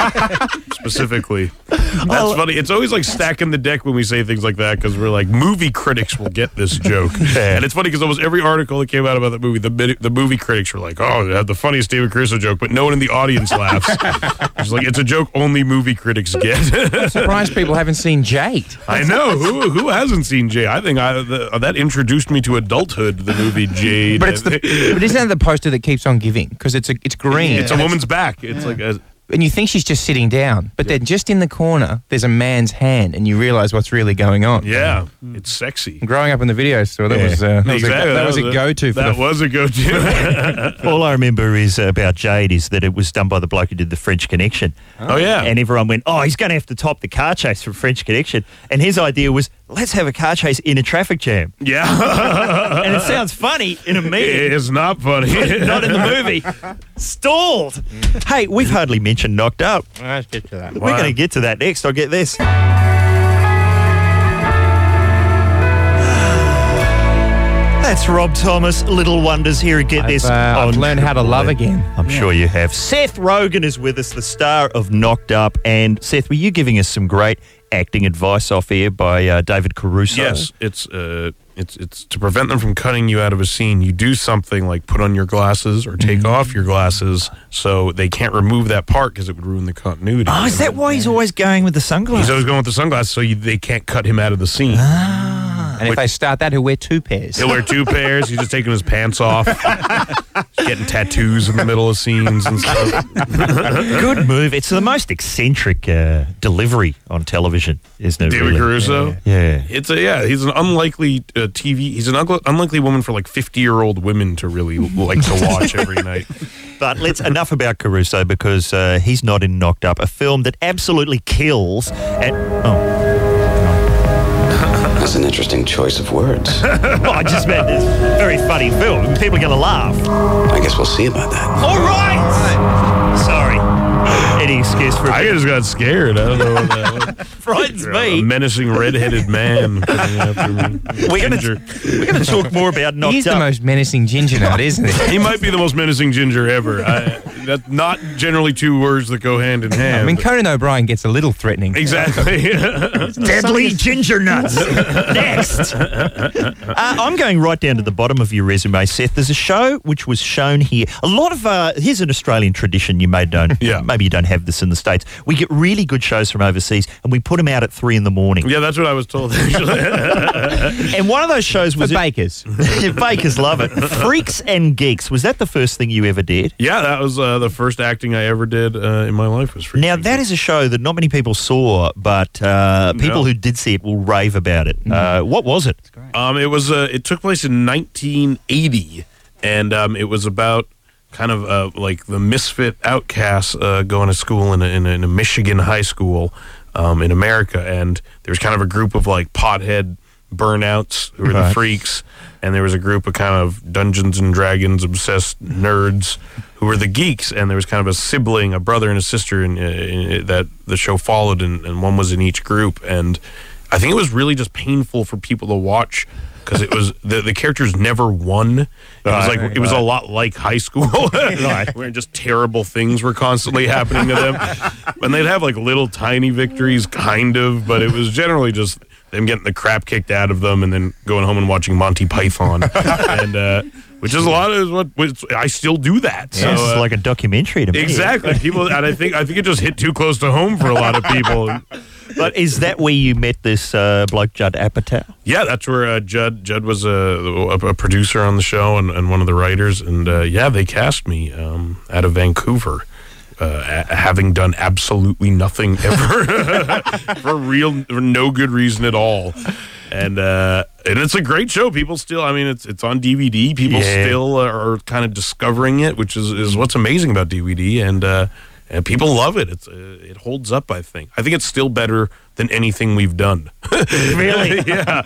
specifically. That's Well- funny. It's always like stacking the deck when we say things like that because we're like, movie critics will get this joke. Yeah. And it's funny because almost every article that came out about the movie, the mid- the movie critics were like, oh, they had the funniest David Caruso joke, but no one in the audience laughs. It's like, it's a joke only movie critics get. Surprised people haven't seen Jade. I know. Who who hasn't seen Jade? I think I the, that introduced me to adulthood, the movie Jade. But it's the but isn't that the poster that keeps on giving? Because it's a it's green. It's a woman's back. It's like a, and you think she's just sitting down, but then just in the corner there's a man's hand, and you realise what's really going on. yeah, it's sexy. Growing up in the video store, that Yeah. was uh, that, was a, Exactly. that was a go-to for That the was a go-to. All I remember is uh, about Jade is that it was done by the bloke who did the French Connection. Oh, yeah. And everyone went, oh, he's going to have to top the car chase from French Connection. And his idea was, let's have a car chase in a traffic jam. Yeah. And it sounds funny in a meeting. It's not funny. Not in the movie. Stalled. Hey, we've hardly mentioned Knocked Up. Let's get to that. We're going to get to that next. I'll get this. That's Rob Thomas, Little Wonders here at Get I've, This. uh, I've on learned how to Triple love M. again. I'm sure you have. Seth Rogen is with us, the star of Knocked Up. And Seth, were you giving us some great acting advice off air by uh, David Caruso? Yes, it's uh, it's it's to prevent them from cutting you out of a scene. You do something like put on your glasses or take off your glasses so they can't remove that part because it would ruin the continuity. Oh, is that why he's always going with the sunglasses? He's always going with the sunglasses so you, they can't cut him out of the scene. And if they start that, he'll wear two pairs. He'll wear two pairs. He's just taking his pants off, getting tattoos in the middle of scenes and stuff. Good move. It's the most eccentric uh, delivery on television, isn't it? David really? Caruso. Yeah. yeah. It's a yeah. He's an unlikely uh, T V. He's an ugly, unlikely woman for like fifty-year-old women to really like to watch every night. But let's enough about Caruso because uh, he's not in Knocked Up, a film that absolutely kills. And oh. That's an interesting choice of words. Well, I just meant this very funny film. People are going to laugh. I guess we'll see about that. All right. Sorry. Any excuse for? I just got scared. I don't know what that was. Frightens A me. menacing red-headed man coming after me. We're going to we're going to talk more about Knocked He's Up. the most menacing ginger nut, isn't he? He might be the most menacing ginger ever. I, that's not generally two words that go hand in hand. I mean, but- Conan O'Brien gets a little threatening. exactly. Deadly ginger nuts. Next. Uh, I'm going right down to the bottom of your resume, Seth. There's a show which was shown here. A lot of, uh, here's an Australian tradition you may don't, Yeah. maybe you don't have this in the States. We get really good shows from overseas and we put them out at three in the morning. Yeah, that's what I was told, actually. And one of those shows For was... bakers. Bakers love it. Freaks and Geeks. Was that the first thing you ever did? Yeah, that was uh, uh, the first acting I ever did uh, in my life was Freaks. Now, that is a show that not many people saw, but uh, people No. who did see it will rave about it. Uh, what was it? Um, it was uh, it took place in nineteen eighty, and um, it was about kind of uh, like the misfit outcasts uh, going to school in a, in a, in a Michigan high school um, in America, and there was kind of a group of like pothead burnouts who were the Right. freaks, and there was a group of kind of Dungeons and Dragons obsessed nerds who were the geeks, and there was kind of a sibling, a brother and a sister in, in, that the show followed, and, and one was in each group, and I think it was really just painful for people to watch because it was the, the characters never won. It was Right, like it was right. a lot like high school, Right. where just terrible things were constantly happening to them, and they'd have like little tiny victories, kind of, but it was generally just them getting the crap kicked out of them and then going home and watching Monty Python, and uh, which is a lot of what which I still do that. So, Sounds uh, like a documentary to me. exactly, people, and I think I think it just hit too close to home for a lot of people. But is that where you met this uh, bloke, Judd Apatow? Yeah, that's where uh, Judd Judd was a, a, a producer on the show and, and one of the writers, and uh, yeah, they cast me um, out of Vancouver, uh, a- having done absolutely nothing ever for real, for no good reason at all. And uh, and it's a great show. People still, I mean, it's it's on D V D. People Yeah. still are kind of discovering it, which is, is what's amazing about D V D, and uh, and people love it. It's uh, it holds up. I think. I think it's still better than anything we've done. Really? Yeah.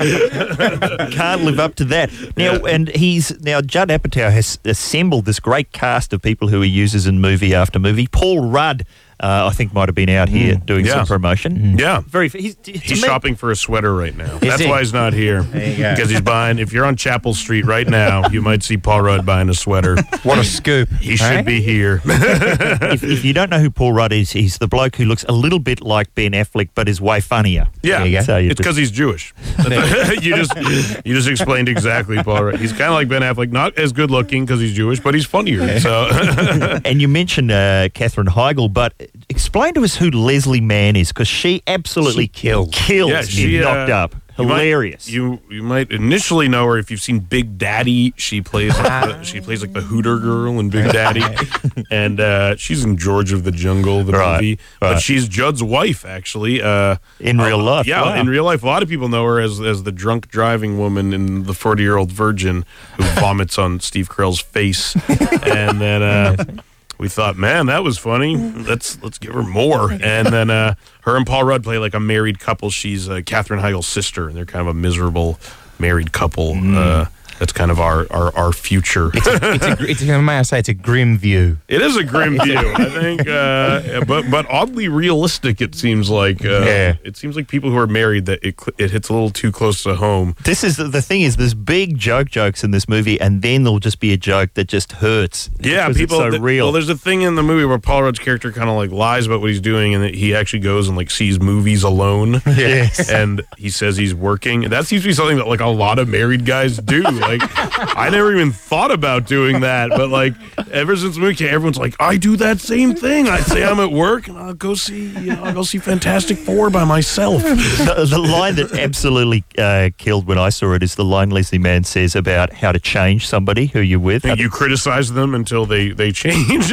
Can't live up to that. Now, and he's now Judd Apatow has assembled this great cast of people who he uses in movie after movie. Paul Rudd, uh, I think, might have been out here doing Yeah. some promotion. Yeah. Very. He's, to He's me- shopping for a sweater right now. That's he? why he's not here. There you go. Because he's buying, if you're on Chapel Street right now, you might see Paul Rudd buying a sweater. What a scoop. He should eh? be here. if, if you don't know who Paul Rudd is, he's the bloke who looks a little bit like Ben Affleck, but is way funnier. Yeah, you go. So you it's because he's Jewish. you just you just explained exactly, Paul Rudd. He's kind of like Ben Affleck, not as good looking because he's Jewish, but he's funnier. So and you mentioned uh, Katherine Heigl, but explain to us who Leslie Mann is, because she absolutely She killed. kills Yeah, she, in uh, Knocked Up. you might- Hilarious. You you might initially know her if you've seen Big Daddy. She plays like the, she plays like the Hooter girl in Big Daddy, and uh, she's in George of the Jungle, the Right, movie. But right. she's Judd's wife, actually. Uh, In real uh, life, yeah, wow. in real life, a lot of people know her as as the drunk driving woman in The forty-Year-Old Virgin who vomits on Steve Carell's face, and then. Uh, We thought, man, that was funny. Let's let's give her more. And then uh, her and Paul Rudd play like a married couple. She's uh, Katherine Heigl's sister, and they're kind of a miserable married couple. Uh, that's kind of our our, our future. It's a, it's, a, gr- it's a, may I say, it's a grim view. It is a grim view, I think, uh, but but oddly realistic. It seems like uh, Yeah. it seems like people who are married that it cl- it hits a little too close to home. This is the, the thing is there's big joke jokes in this movie, and then there'll just be a joke that just hurts. Yeah, because people. It's so th- real. Well, there's a thing in the movie where Paul Rudd's character kind of like lies about what he's doing, and that he actually goes and like sees movies alone. Yes. and he says he's working. And that seems to be something that like a lot of married guys do. Like, I never even thought about doing that, but like ever since the movie came, everyone's like, I do that same thing. I say I'm at work, and I'll go see, you know, I'll go see Fantastic Four by myself. the, the line that absolutely uh, killed when I saw it is the line Leslie Mann says about how to change somebody who you're with. And you criticize them until they, they change.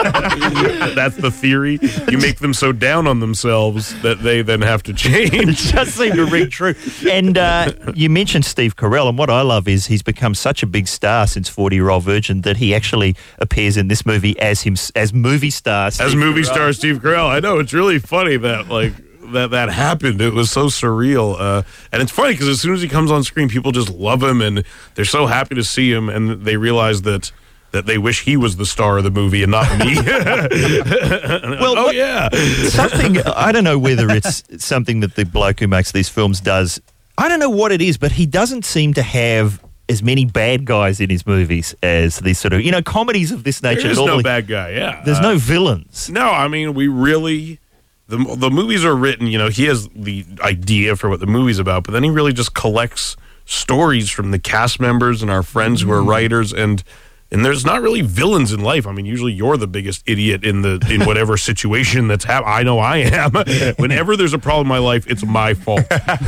That's the theory. You make them so down on themselves that they then have to It change. just seemed to ring true. And uh, you mentioned Steve Carell, and what I love is he's become such a big star since forty-Year-Old Virgin that he actually appears in this movie as him as movie star. As Steve movie Carell. star Steve Carell. I know, it's really funny that, like, that that happened. It was so surreal. Uh, and it's funny because as soon as he comes on screen, people just love him, and they're so happy to see him, and they realize that that they wish he was the star of the movie and not me. Well, oh, what- yeah. Something, I don't know whether it's something that the bloke who makes these films does. I don't know what it is, but he doesn't seem to have as many bad guys in his movies as these sort of, you know, comedies of this nature. There is no normally- bad guy, yeah. There's Uh, no villains. No, I mean, we really... The, the movies are written, you know, he has the idea for what the movie's about, but then he really just collects stories from the cast members and our friends who are writers, and And there's not really villains in life. I mean, usually you're the biggest idiot in the in whatever situation that's happening. I know I am. Whenever there's a problem in my life, it's my fault.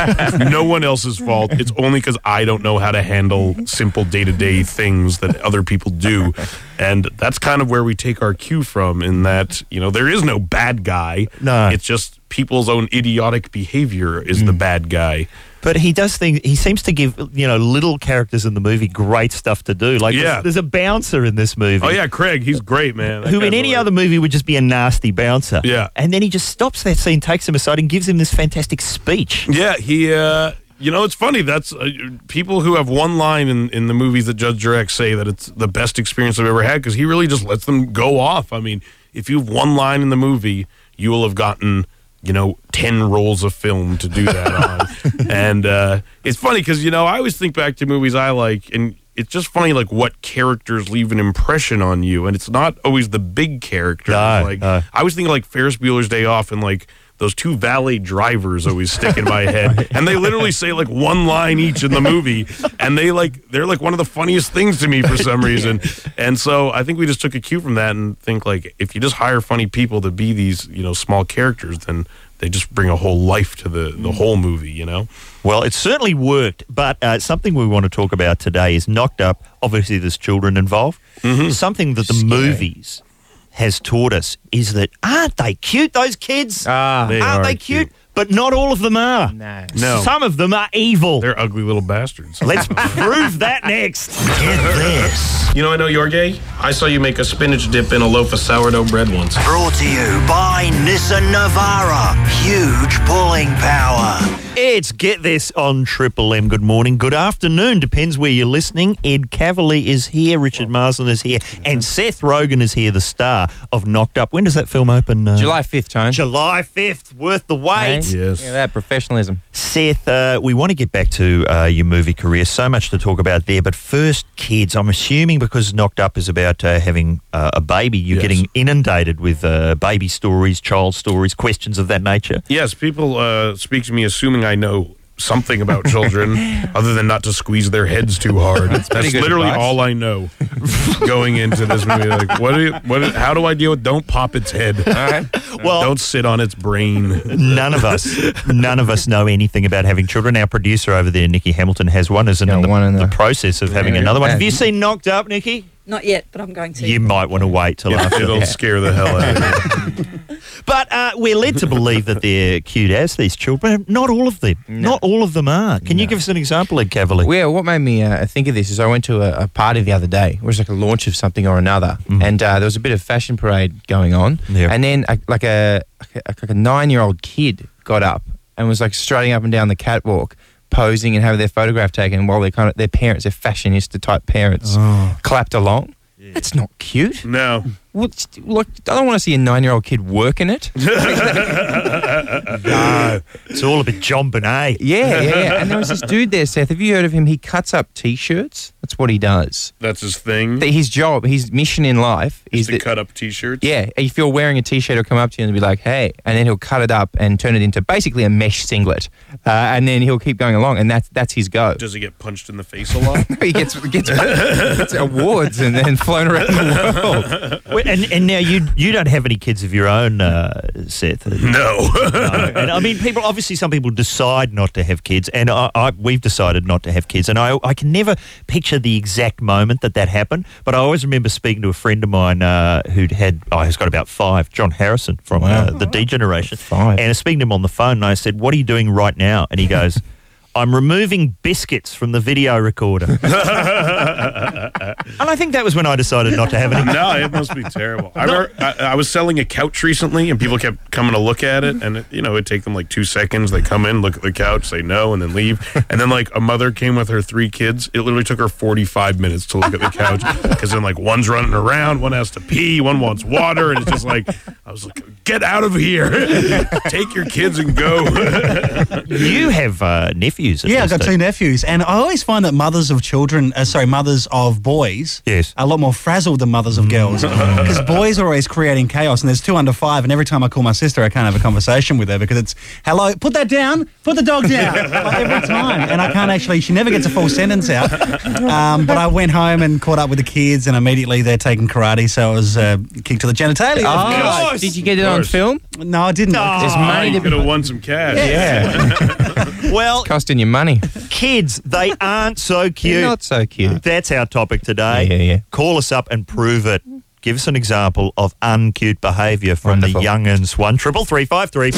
No one else's fault. It's only because I don't know how to handle simple day-to-day things that other people do. And that's kind of where we take our cue from, in that, you know, there is no bad guy. No. It's just people's own idiotic behavior is mm. the bad guy. But he does things, he seems to give, you know, little characters in the movie great stuff to do. Like, yeah. there's, there's a bouncer in this movie. Oh, yeah, Craig, he's great, man. That who in any other movie would just be a nasty bouncer. Yeah. And then he just stops that scene, takes him aside, and gives him this fantastic speech. Yeah, he, uh, you know, it's funny. That's uh, people who have one line in, in the movies that Judge Direct say that it's the best experience I've ever had, because he really just lets them go off. I mean, if you have one line in the movie, you will have gotten, you know, ten rolls of film to do that on. And uh, it's funny because, you know, I always think back to movies I like, and it's just funny, like, what characters leave an impression on you. And it's not always the big characters. No, like no. I was thinking, like, Ferris Bueller's Day Off, and, like, those two valet drivers always stick in my head. And they literally say, like, one line each in the movie. And they, like, they're, like, one of the funniest things to me for some reason. And so I think we just took a cue from that and think, like, if you just hire funny people to be these, you know, small characters, then they just bring a whole life to the, the whole movie, you know? Well, it certainly worked, but uh, something we want to talk about today is Knocked Up. Obviously, there's children involved. Mm-hmm. Something that the Scary. movies has taught us is that, aren't they cute, those kids? Ah, They aren't are they cute? cute. But not all of them are. No. No. Some of them are evil. They're ugly little bastards. Let's prove that next. Get this. You know, I know you're gay. I saw you make a spinach dip in a loaf of sourdough bread once. Brought to you by Nissan Navara. Huge pulling power. It's Get This on Triple M. Good morning, good afternoon, depends where you're listening. Ed Cavalier is here, Richard Marsden is here, and Seth Rogen is here, the star of Knocked Up. When does that film open? Uh, July fifth, Tone. July fifth, worth the wait. Hey? Yes. Yeah, that professionalism. Seth, uh, we want to get back to uh, your movie career. So much to talk about there. But first, kids, I'm assuming because Knocked Up is about uh, having uh, a baby, you're Yes. getting inundated with uh, baby stories, child stories, questions of that nature. Yes, people uh, speak to me assuming I know something about children other than not to squeeze their heads too hard. That's, pretty good literally advice. all I know going into this movie. Like, what? Do you, what? How do I deal with? Don't pop its head. All right. Well, Don't sit on its brain. None of us, none of us know anything about having children. Our producer over there, Nikki Hamilton, has one, isn't Yeah, in the, one in the the- process of having Yeah. another one. Yeah. Have you seen Knocked Up, Nikki? Not yet, but I'm going to. You might want to wait till after. It'll scare the hell out of you. But uh, we're led to believe that they're cute as these children. Not all of them. No. Not all of them are. Can you give us an example, Ed Cavalier? Well, yeah, what made me uh, think of this is I went to a, a party the other day. It was like a launch of something or another, Mm. and uh, there was a bit of fashion parade going on. Yeah. And then a, like a like a, like a nine-year-old kid got up and was like strutting up and down the catwalk, posing and having their photograph taken, while their kind of their parents, their fashionista type parents, clapped along. That's not cute. No. Well, look, I don't want to see a nine-year-old kid working it. No, it's all a bit John Bonet. Yeah, yeah, yeah. And there was this dude there, Seth. Have you heard of him? He cuts up T-shirts. That's what he does. That's his thing. His job, his mission in life is Is to that, cut up T-shirts. yeah, if you're wearing a T-shirt, he'll come up to you and be like, hey, and then he'll cut it up and turn it into basically a mesh singlet. Uh, and then he'll keep going along, and that's that's his go. Does he get punched in the face a lot? he gets, gets, gets awards and then flown around the world. Well, and, and now you you don't have any kids of your own, uh, Seth. No. No. And I mean, people obviously some people decide not to have kids, and I, I, we've decided not to have kids, and I I can never picture the exact moment that that happened, but I always remember speaking to a friend of mine uh, who'd had oh he's got about five, John Harrison from Wow. uh, the D Generation, Five. and I was speaking to him on the phone, and I said, "What are you doing right now?" And he goes, I'm removing biscuits from the video recorder. And I think that was when I decided not to have any. No, it must be terrible. I, remember, I, I was selling a couch recently, and people kept coming to look at it, and it, you know, it'd take them like two seconds. They come in, look at the couch, say no, and then leave. And then like a mother came with her three kids. It literally took her forty-five minutes to look at the couch because then like one's running around, one has to pee, one wants water, and it's just like I was like, get out of here. Take your kids and go. You have uh, nephews. at Yeah, I've least, got don't two nephews, and I always find that mothers of children, uh, sorry, mothers of boys, yes, are a lot more frazzled than mothers of girls. Because boys are always creating chaos, and there's two under five, and every time I call my sister, I can't have a conversation with her because it's, hello, put that down, put the dog down, like every time. And I can't actually, she never gets a full sentence out. Um, but I went home and caught up with the kids, and immediately they're taking karate, so I was uh, kicked to the genitalia. Oh, did you get it on film? No, I didn't. Oh, There's money to could have won some cash. Yeah. Well, it's costing you money. Kids, they aren't so cute. They're not so cute. That's our topic today. Yeah, yeah. Call us up and prove it. Give us an example of uncute behaviour from Wonderful. the young'uns. One triple three five three.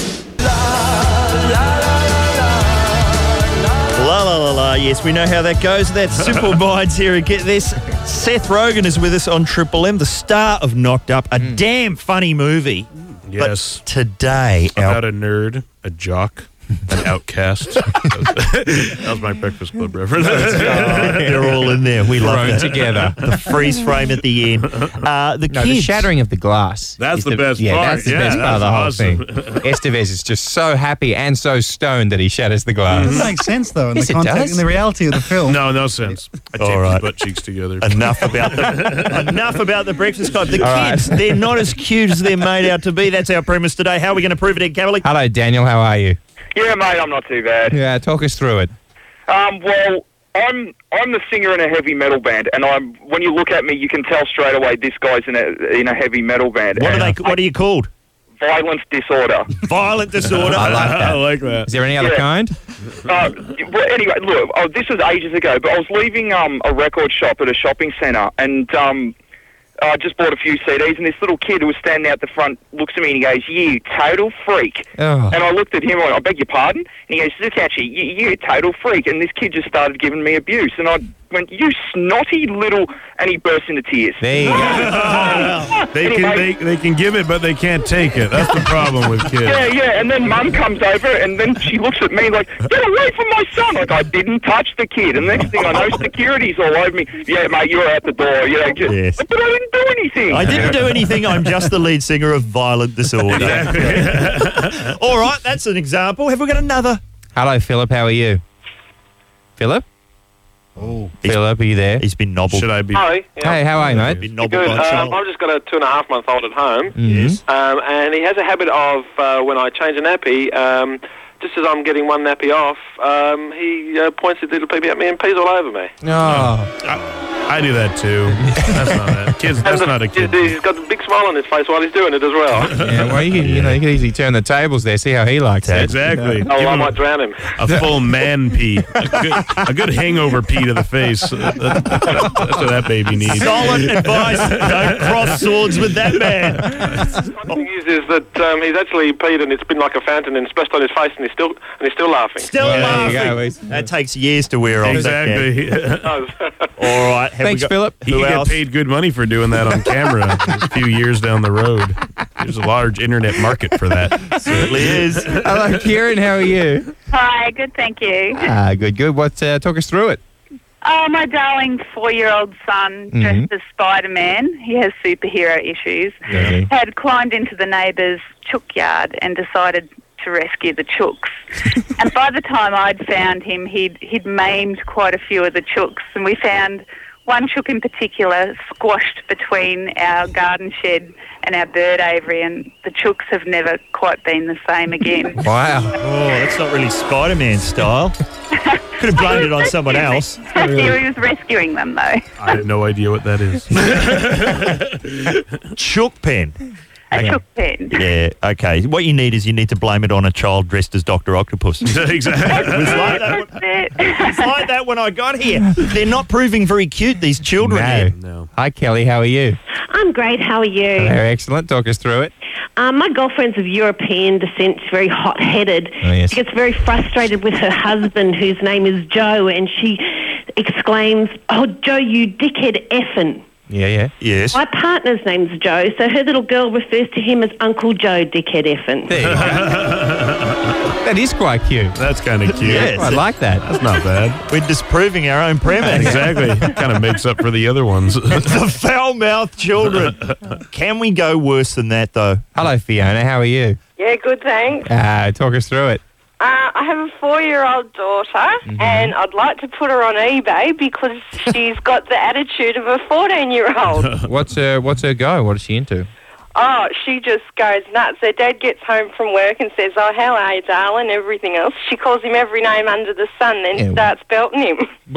La la la la. Yes, we know how that goes. That's Simple Minds here. And get this. Seth Rogen is with us on Triple M, the star of Knocked Up, a Mm. damn funny movie. Yes. But today, our About a nerd, a jock, an outcast. That was my Breakfast Club reference. they're all in there. We love Thrown that. together. The freeze frame at the end. Uh, the No, kids. the shattering of the glass. That's is the best yeah, part. that's the Yeah, best part of the whole that's thing. awesome. Estevez is just so happy and so stoned that he shatters the It glass. doesn't make sense, though, in Yes, the it context, does. in the reality of the film. No, no sense. I taped All right. his butt cheeks together. Enough about the enough about the Breakfast Club. The All kids, right. they're not as cute as they're made out to be. That's our premise today. How are we going to prove it, Ed Cavalier? Hello, Daniel. How are you? Yeah, mate, I'm not too bad. Yeah, talk us through it. Um, well, I'm I'm the singer in a heavy metal band, and I'm when you look at me, you can tell straight away this guy's in a in a heavy metal band. What are And they? What are you called? Violence disorder. Violent disorder. I like that. I like that. Is there any other Yeah. kind? Uh, well, anyway, look, oh, this was ages ago, but I was leaving um, a record shop at a shopping centre, and um, I just bought a few C Ds, and this little kid who was standing out the front looks at me and he goes, "You total freak." Oh. And I looked at him and I went, "I beg your pardon?" And he goes, "This actually, you, you total freak." And this kid just started giving me abuse, and I went, "You snotty little," and he burst into tears. There you go. They can they, they can give it, but they can't take it. That's the problem with kids. Yeah, yeah, and then Mum comes over, and then she looks at me like, "Get away from my son!" Like I didn't touch the kid, and the next thing I know, security's all over me. "Yeah, mate, you're out the door." You know, just, Yes. but I didn't do anything. I didn't do anything. I'm just the lead singer of Violent Disorder. All right, that's an example. Have we got another? Hello, Philip. How are you? Philip? Oh, Philip, are you there? He's been nobbled. Should I be? Hi. Hey, how are you, mate? Been nobbled Good. by a Um, child. I've just got a two and a half month old at home. Yes. Um, and he has a habit of, uh, when I change a nappy, um, just as I'm getting one nappy off, um, he uh, points his little peepee at me and pees all over me. Oh. I do that too. That's not a Kids, that's And not a kid. He's got a big smile on his face while he's doing it as well. Yeah, well, you, can, you know, you can easily turn the tables there, see how he likes it. Exactly. Oh, Give I him might drown him. a full man pee. A good, a good hangover pee to the face. That- that- That's what that baby needs. Solid advice. Don't cross swords with that man. The thing is, is that um, he's actually peed and it's been like a fountain and splashed on his face and he's still and he's still laughing. Still Well, there laughing. you go, Reece. That takes years to wear off. Exactly. All right. Have we Thanks, got, Philip. He Who could get else? paid good money for doing that on camera a few years down the road. There's a large internet market for that. Certainly is. Hello, Kieran. How are you? Hi, good, thank you. Ah, good, good. What? Uh, talk us through it. Oh, my darling four-year-old son, Mhm. dressed as Spider-Man, he has superhero issues, Does he? had climbed into the neighbour's chook yard and decided to rescue the chooks. And by the time I'd found him, he'd, he'd maimed quite a few of the chooks, and we found one chook in particular squashed between our garden shed and our bird aviary, and the chooks have never quite been the same again. Wow. Oh, that's not really Spider-Man style. Could have blamed it on someone else. He was rescuing them, though. I have no idea what that is. Chook pen. A chook pen. Yeah, okay. What you need is you need to blame it on a child dressed as Doctor Octopus. Exactly. It was like that when, it was like that when I got here. They're not proving very cute, these children here. No. Hi, Kelly. How are you? I'm great. How are you? Very excellent. Talk us through it. Um, my girlfriend's of European descent. She's very hot-headed. Oh, yes. She gets very frustrated with her husband, whose name is Joe, and she exclaims, "Oh, Joe, you dickhead effin'." Yeah, yeah. Yes. My partner's name's Joe, so her little girl refers to him as Uncle Joe, dickhead effin'. There you go. That is quite cute. That's kind of cute. Yes. I like that. That's not bad. We're disproving our own premise. Exactly. Kind of makes up for the other ones. The foul-mouthed children. Can we go worse than that, though? Hello, Fiona. How are you? Yeah, good, thanks. Uh, talk us through it. Uh, I have a four-year-old daughter, Mm-hmm. and I'd like to put her on eBay because she's got the attitude of a fourteen-year-old. What's her What's her go? What is she into? Oh, she just goes nuts. Her dad gets home from work and says, "Oh, how are you, darling?" Everything else. She calls him every name under the sun, then Yeah. starts belting him.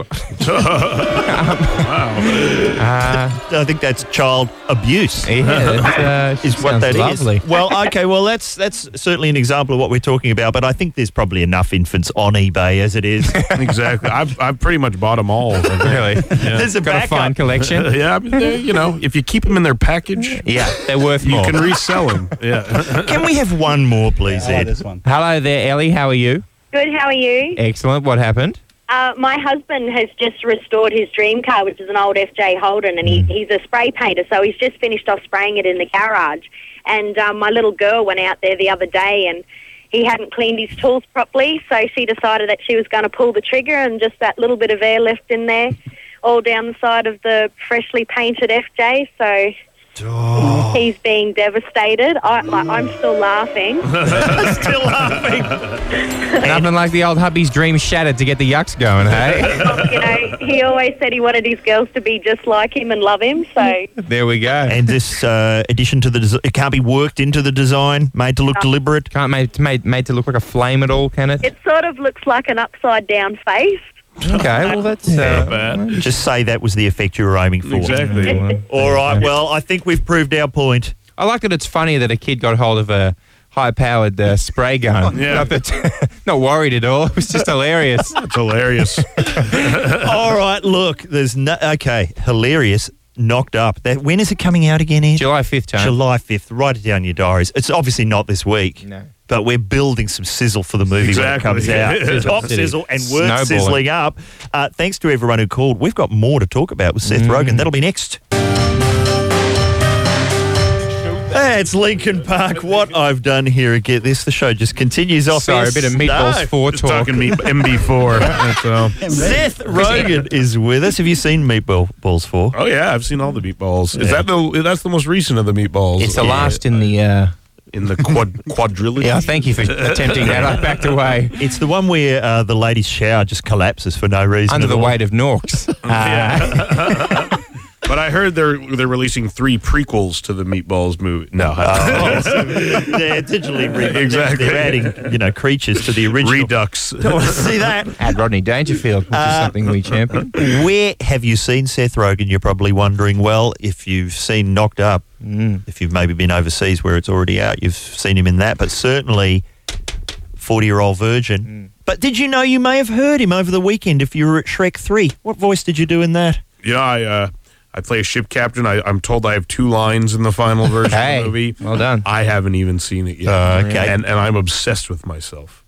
Uh, I think that's child abuse. Yeah, that's, uh, she is what sounds that is. lovely. Well, okay, well that's that's certainly an example of what we're talking about. But I think there's probably enough infants on eBay as it is. Exactly. I've I've pretty much bought them all. Really? Yeah. There's a Got a backup. fine collection. Yeah, I mean, they- you know, if you keep them in their package, Yeah, they're worth you more. can resell them. Yeah. Can we have one more, please, Ed? this one. Hello there, Ellie. How are you? Good, how are you? Excellent. What happened? Uh, my husband has just restored his dream car, which is an old F J Holden, and he, he's a spray painter, so he's just finished off spraying it in the garage. And um, my little girl went out there the other day, and he hadn't cleaned his tools properly, so she decided that she was going to pull the trigger, and just that little bit of air left in there, all down the side of the freshly painted F J, so... Oh. He's being devastated. I, like, I'm still laughing. Still laughing. Nothing like the old hubby's dream shattered to get the yucks going, hey? You know, he always said he wanted his girls to be just like him and love him, so... There we go. And this uh, addition to the design, it can't be worked into the design, made to look deliberate. Can't make made, made to look like a flame at all, can it? It sort of looks like an upside-down face. Okay, well, that's... Uh, Just say that was the effect you were aiming for. Exactly. All right, well, I think we've proved our point. I like that it's funny that a kid got hold of a high-powered uh, spray gun. Yeah. Not, that, not worried at all. It was just hilarious. It's hilarious. All right, look, there's no... Okay, hilarious. Knocked Up. That, when is it coming out again, Ed? July fifth, Tony. July fifth. Write it down in your diaries. It's obviously not this week. No. But we're building some sizzle for the movie Exactly. when it comes out. Sizzle Top City. sizzle and word Snowballing. sizzling up. Uh, thanks to everyone who called. We've got more to talk about with Seth Mm. Rogen. That'll be next. It's Lincoln Park. What I've done here, get this, the show just continues off. Sorry, air. a bit of Meatballs No. four Just talk. talking me M B four. That's all. Seth Rogen is with us. Have you seen Meatballs four? Oh yeah, I've seen all the meatballs. Is Yeah. that the? That's the most recent of the meatballs. It's the Yeah. last in the... Uh, in the quad quadrilogy. yeah, thank you for attempting that. I backed away. It's the one where uh, the lady's shower just collapses for no reason. Under at the all. weight of Norks. Uh, But I heard they're they're releasing three prequels to the Meatballs movie. No, Oh, so they're digitally re- Exactly. They're adding, you know, creatures to the original. Redux. Don't want to see that. Add Rodney Dangerfield, which is Uh, something we champion. Where have you seen Seth Rogen? You're probably wondering. Well, if you've seen Knocked Up, Mm. if you've maybe been overseas where it's already out, you've seen him in that. But certainly, forty-year-old virgin. Mm. But did you know you may have heard him over the weekend if you were at Shrek three? What voice did you do in that? Yeah, I uh, I play a ship captain. I, I'm told I have two lines in the final version Hey, of the movie. well done. I haven't even seen it yet. Uh, okay. And and I'm obsessed with myself.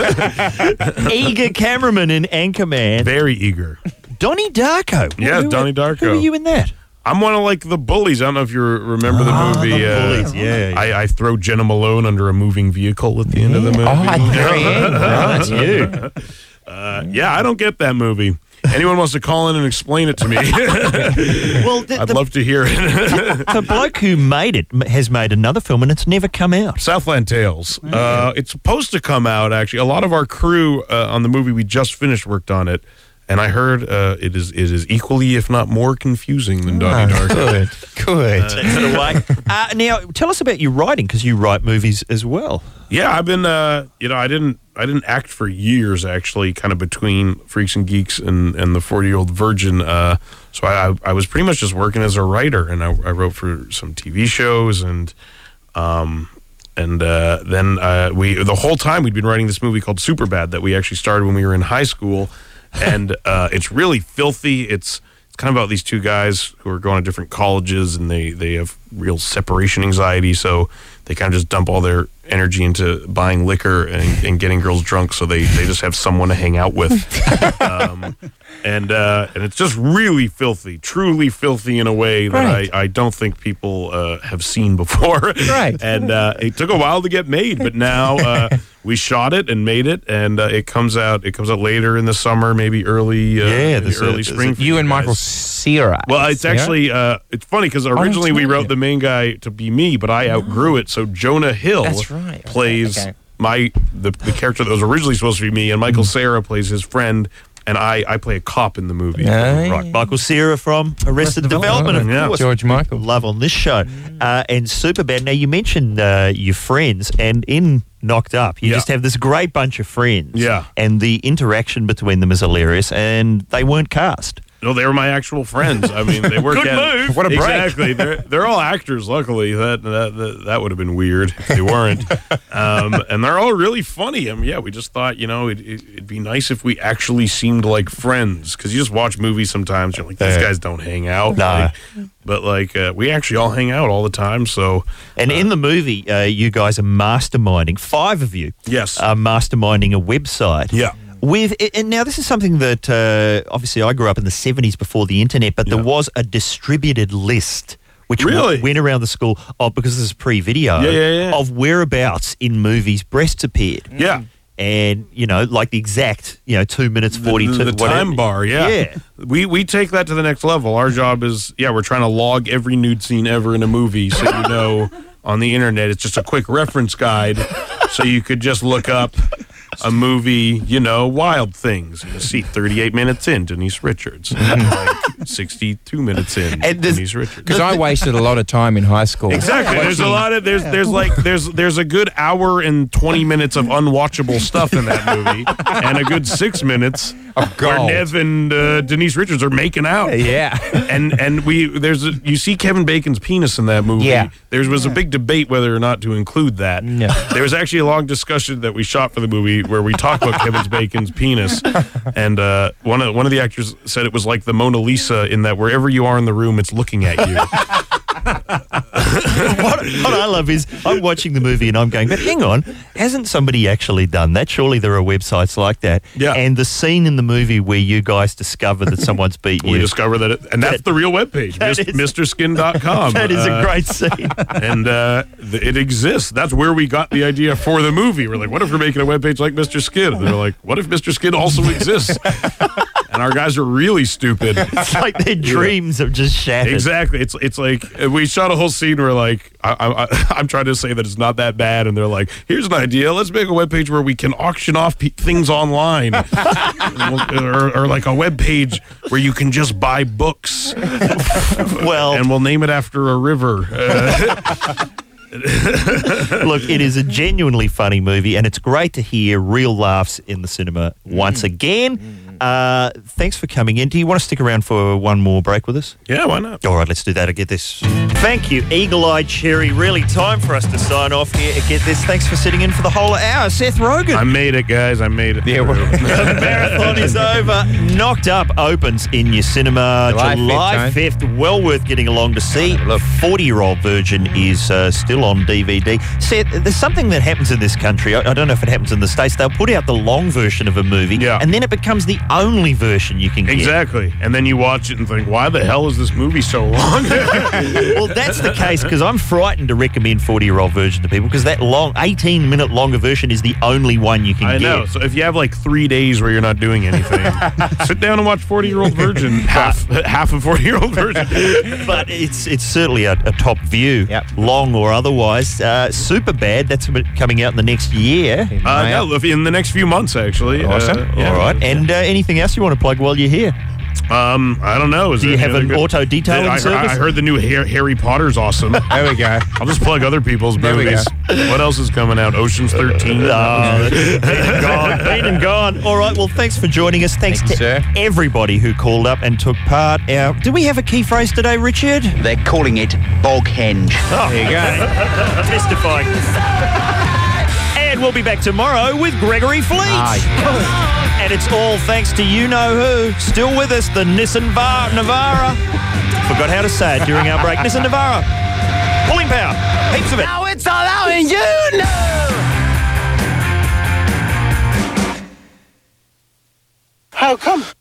Eager cameraman in Anchorman. Very eager. Donnie Darko. Yeah, Who- Donnie Darko. Who were you in that? I'm one of like the bullies. I don't know if you remember the Ah, movie. the uh, bullies, yeah, yeah. I, I throw Jenna Malone under a moving vehicle at the end of the movie. Oh, at the very end. Right, that's you. Uh, yeah, I don't get that movie. Anyone wants to call in and explain it to me? Well, the, I'd the, love to hear it. the bloke who made it m- has made another film and it's never come out. Southland Tales. Uh, it's supposed to come out, actually. A lot of our crew uh, on the movie we just finished worked on it. And I heard uh, it is it is equally, if not more, confusing than Donnie Darko. Good, good. That's the way. Uh, now, tell us about your writing because you write movies as well. Yeah, I've been, uh, you know, I didn't, I didn't act for years actually, kind of between Freaks and Geeks and, and the forty-year-old virgin. Uh, so I, I was pretty much just working as a writer, and I, I wrote for some T V shows, and um, and uh, then uh, we the whole time we'd been writing this movie called Superbad that we actually started when we were in high school, and uh, it's really filthy. It's it's kind of about these two guys who are going to different colleges, and they they have real separation anxiety, so they kind of just dump all their energy into buying liquor and, and getting girls drunk, so they, they just have someone to hang out with. um, and uh, and it's just really filthy, truly filthy in a way that Right. I, I don't think people uh, have seen before. Right. And uh, it took a while to get made, but now uh, we shot it and made it, and uh, it comes out. It comes out later in the summer, maybe early, uh, Yeah, maybe there's a- early there's a- spring. for you and guys. Michael Cera. Well, it's Cera? actually uh, it's funny because originally we right, wrote yeah. the main guy to be me, but I outgrew it. So Jonah Hill That's right. Okay, plays okay. my the, the character that was originally supposed to be me, and Michael Cera plays his friend, and I, I play a cop in the movie. Right. Michael Cera from Arrested Development, of Yeah. course. George Michael. Love on this show. Uh, and Superbad. Now, you mentioned uh, your friends, and in Knocked Up, you Yeah. just have this great bunch of friends. Yeah. And the interaction between them is hilarious, and they weren't cast. No, they were my actual friends. I mean, they worked Good at move. What a break. Exactly. They're they're all actors. Luckily, that that that, that would have been weird if they weren't. Um, and they're all really funny. I mean, yeah, we just thought, you know, it, it, it'd be nice if we actually seemed like friends, because you just watch movies sometimes. You're like, these Yeah. guys don't hang out. No. Like, but like, uh, we actually all hang out all the time. So And in the movie, uh, you guys are masterminding, five of you yes, are masterminding a website. yeah. With and now this is something that uh, obviously I grew up in the seventies before the internet, but there Yeah. was a distributed list which Really? w- went around the school of because this is pre-video Yeah, yeah, yeah. of whereabouts in movies breasts appeared. Yeah. And you know, like the exact you know two minutes forty two. The, the time bar, yeah. Yeah. We we take that to the next level. Our job is, yeah, we're trying to log every nude scene ever in a movie, so you know on the internet it's just a quick reference guide, so you could just look up a movie, you know, Wild Things. You see, thirty-eight minutes in, Denise Richards. like sixty-two minutes in, And this- Denise Richards. Because I wasted a lot of time in high school. Exactly. There's a lot of there's there's like there's there's a good hour and twenty minutes of unwatchable stuff in that movie, and a good six minutes Of where gold. Nev and uh, Denise Richards are making out. Yeah. And and we there's a, you see Kevin Bacon's penis in that movie. Yeah. There was a big debate whether or not to include that. No. There was actually a long discussion that we shot for the movie where we talked about Kevin Bacon's penis, and uh, one of one of the actors said it was like the Mona Lisa in that wherever you are in the room, it's looking at you. what, what I love is I'm watching the movie and I'm going, but hang on, hasn't somebody actually done that? Surely there are websites like that. Yeah. And the scene in the movie where you guys discover that someone's beat We you. discover that, it, and that's That- the real webpage, that is- Mister Skin dot com. That is a great scene. and uh, th- it exists. That's where we got the idea for the movie. We're like, what if we're making a webpage like Mister Skin? And they're like, what if Mister Skin also exists? And our guys are really stupid. It's like their dreams have just shattered. Exactly. It's it's like uh, we shot a whole scene where like I, I, I'm trying to say that it's not that bad, and they're like, "Here's an idea. Let's make a webpage where we can auction off pe- things online, or, or like a webpage where you can just buy books. Well, and we'll name it after a river." Uh, Look, it is a genuinely funny movie, and it's great to hear real laughs in the cinema once again. Uh, thanks for coming in. Do you want to stick around for one more break with us? Yeah, why not? All right, let's do that. I get this. Thank you, Eagle-Eyed Cherry. Really time for us to sign off here. Get this. Thanks for sitting in for the whole hour. Seth Rogen. I made it, guys. I made it. Yeah, well, The marathon is over. Knocked Up opens in your cinema July July fifth, fifth. Well worth getting along to see. The forty-year-old version is uh, still on D V D. Seth, there's something that happens in this country. I, I don't know if it happens in the States. They'll put out the long version of a movie, Yeah. and then it becomes the only version you can get. Exactly. And then you watch it and think, why the hell is this movie so long? Well, that's the case because I'm frightened to recommend forty-year-old version to people because that long, eighteen-minute longer version is the only one you can I get. know. So if you have like three days where you're not doing anything, sit down and watch forty-year-old virgin, half half a forty-year-old virgin. But it's it's certainly a, a top view, Yep. long or otherwise. Uh, super bad. That's coming out in the next year. Uh, no, if- in the next few months, actually. Awesome. Uh, yeah. All right. And uh, anything else you want to plug while you're here? Um, I don't know. Is Do there you any have other an good- auto detailing I, I, service? I heard the new Har- Harry Potter's awesome. there we go. I'll just plug other people's There we movies. What else is coming out? Ocean's thirteen. Oh, been and gone, been and gone. All right, well, thanks for joining us. Thanks Thank you, to sir. everybody who called up and took part. Our, do we have a key phrase today, Richard? They're calling it bog henge. Oh, There you go. testifying. And we'll be back tomorrow with Gregory Fleet. Aye. And it's all thanks to you-know-who. Still with us, the Nissan Va- Navara. Forgot how to say it during our break. Nissan Navara. Pulling power. Heaps of it. Now it's all out and you know. How come?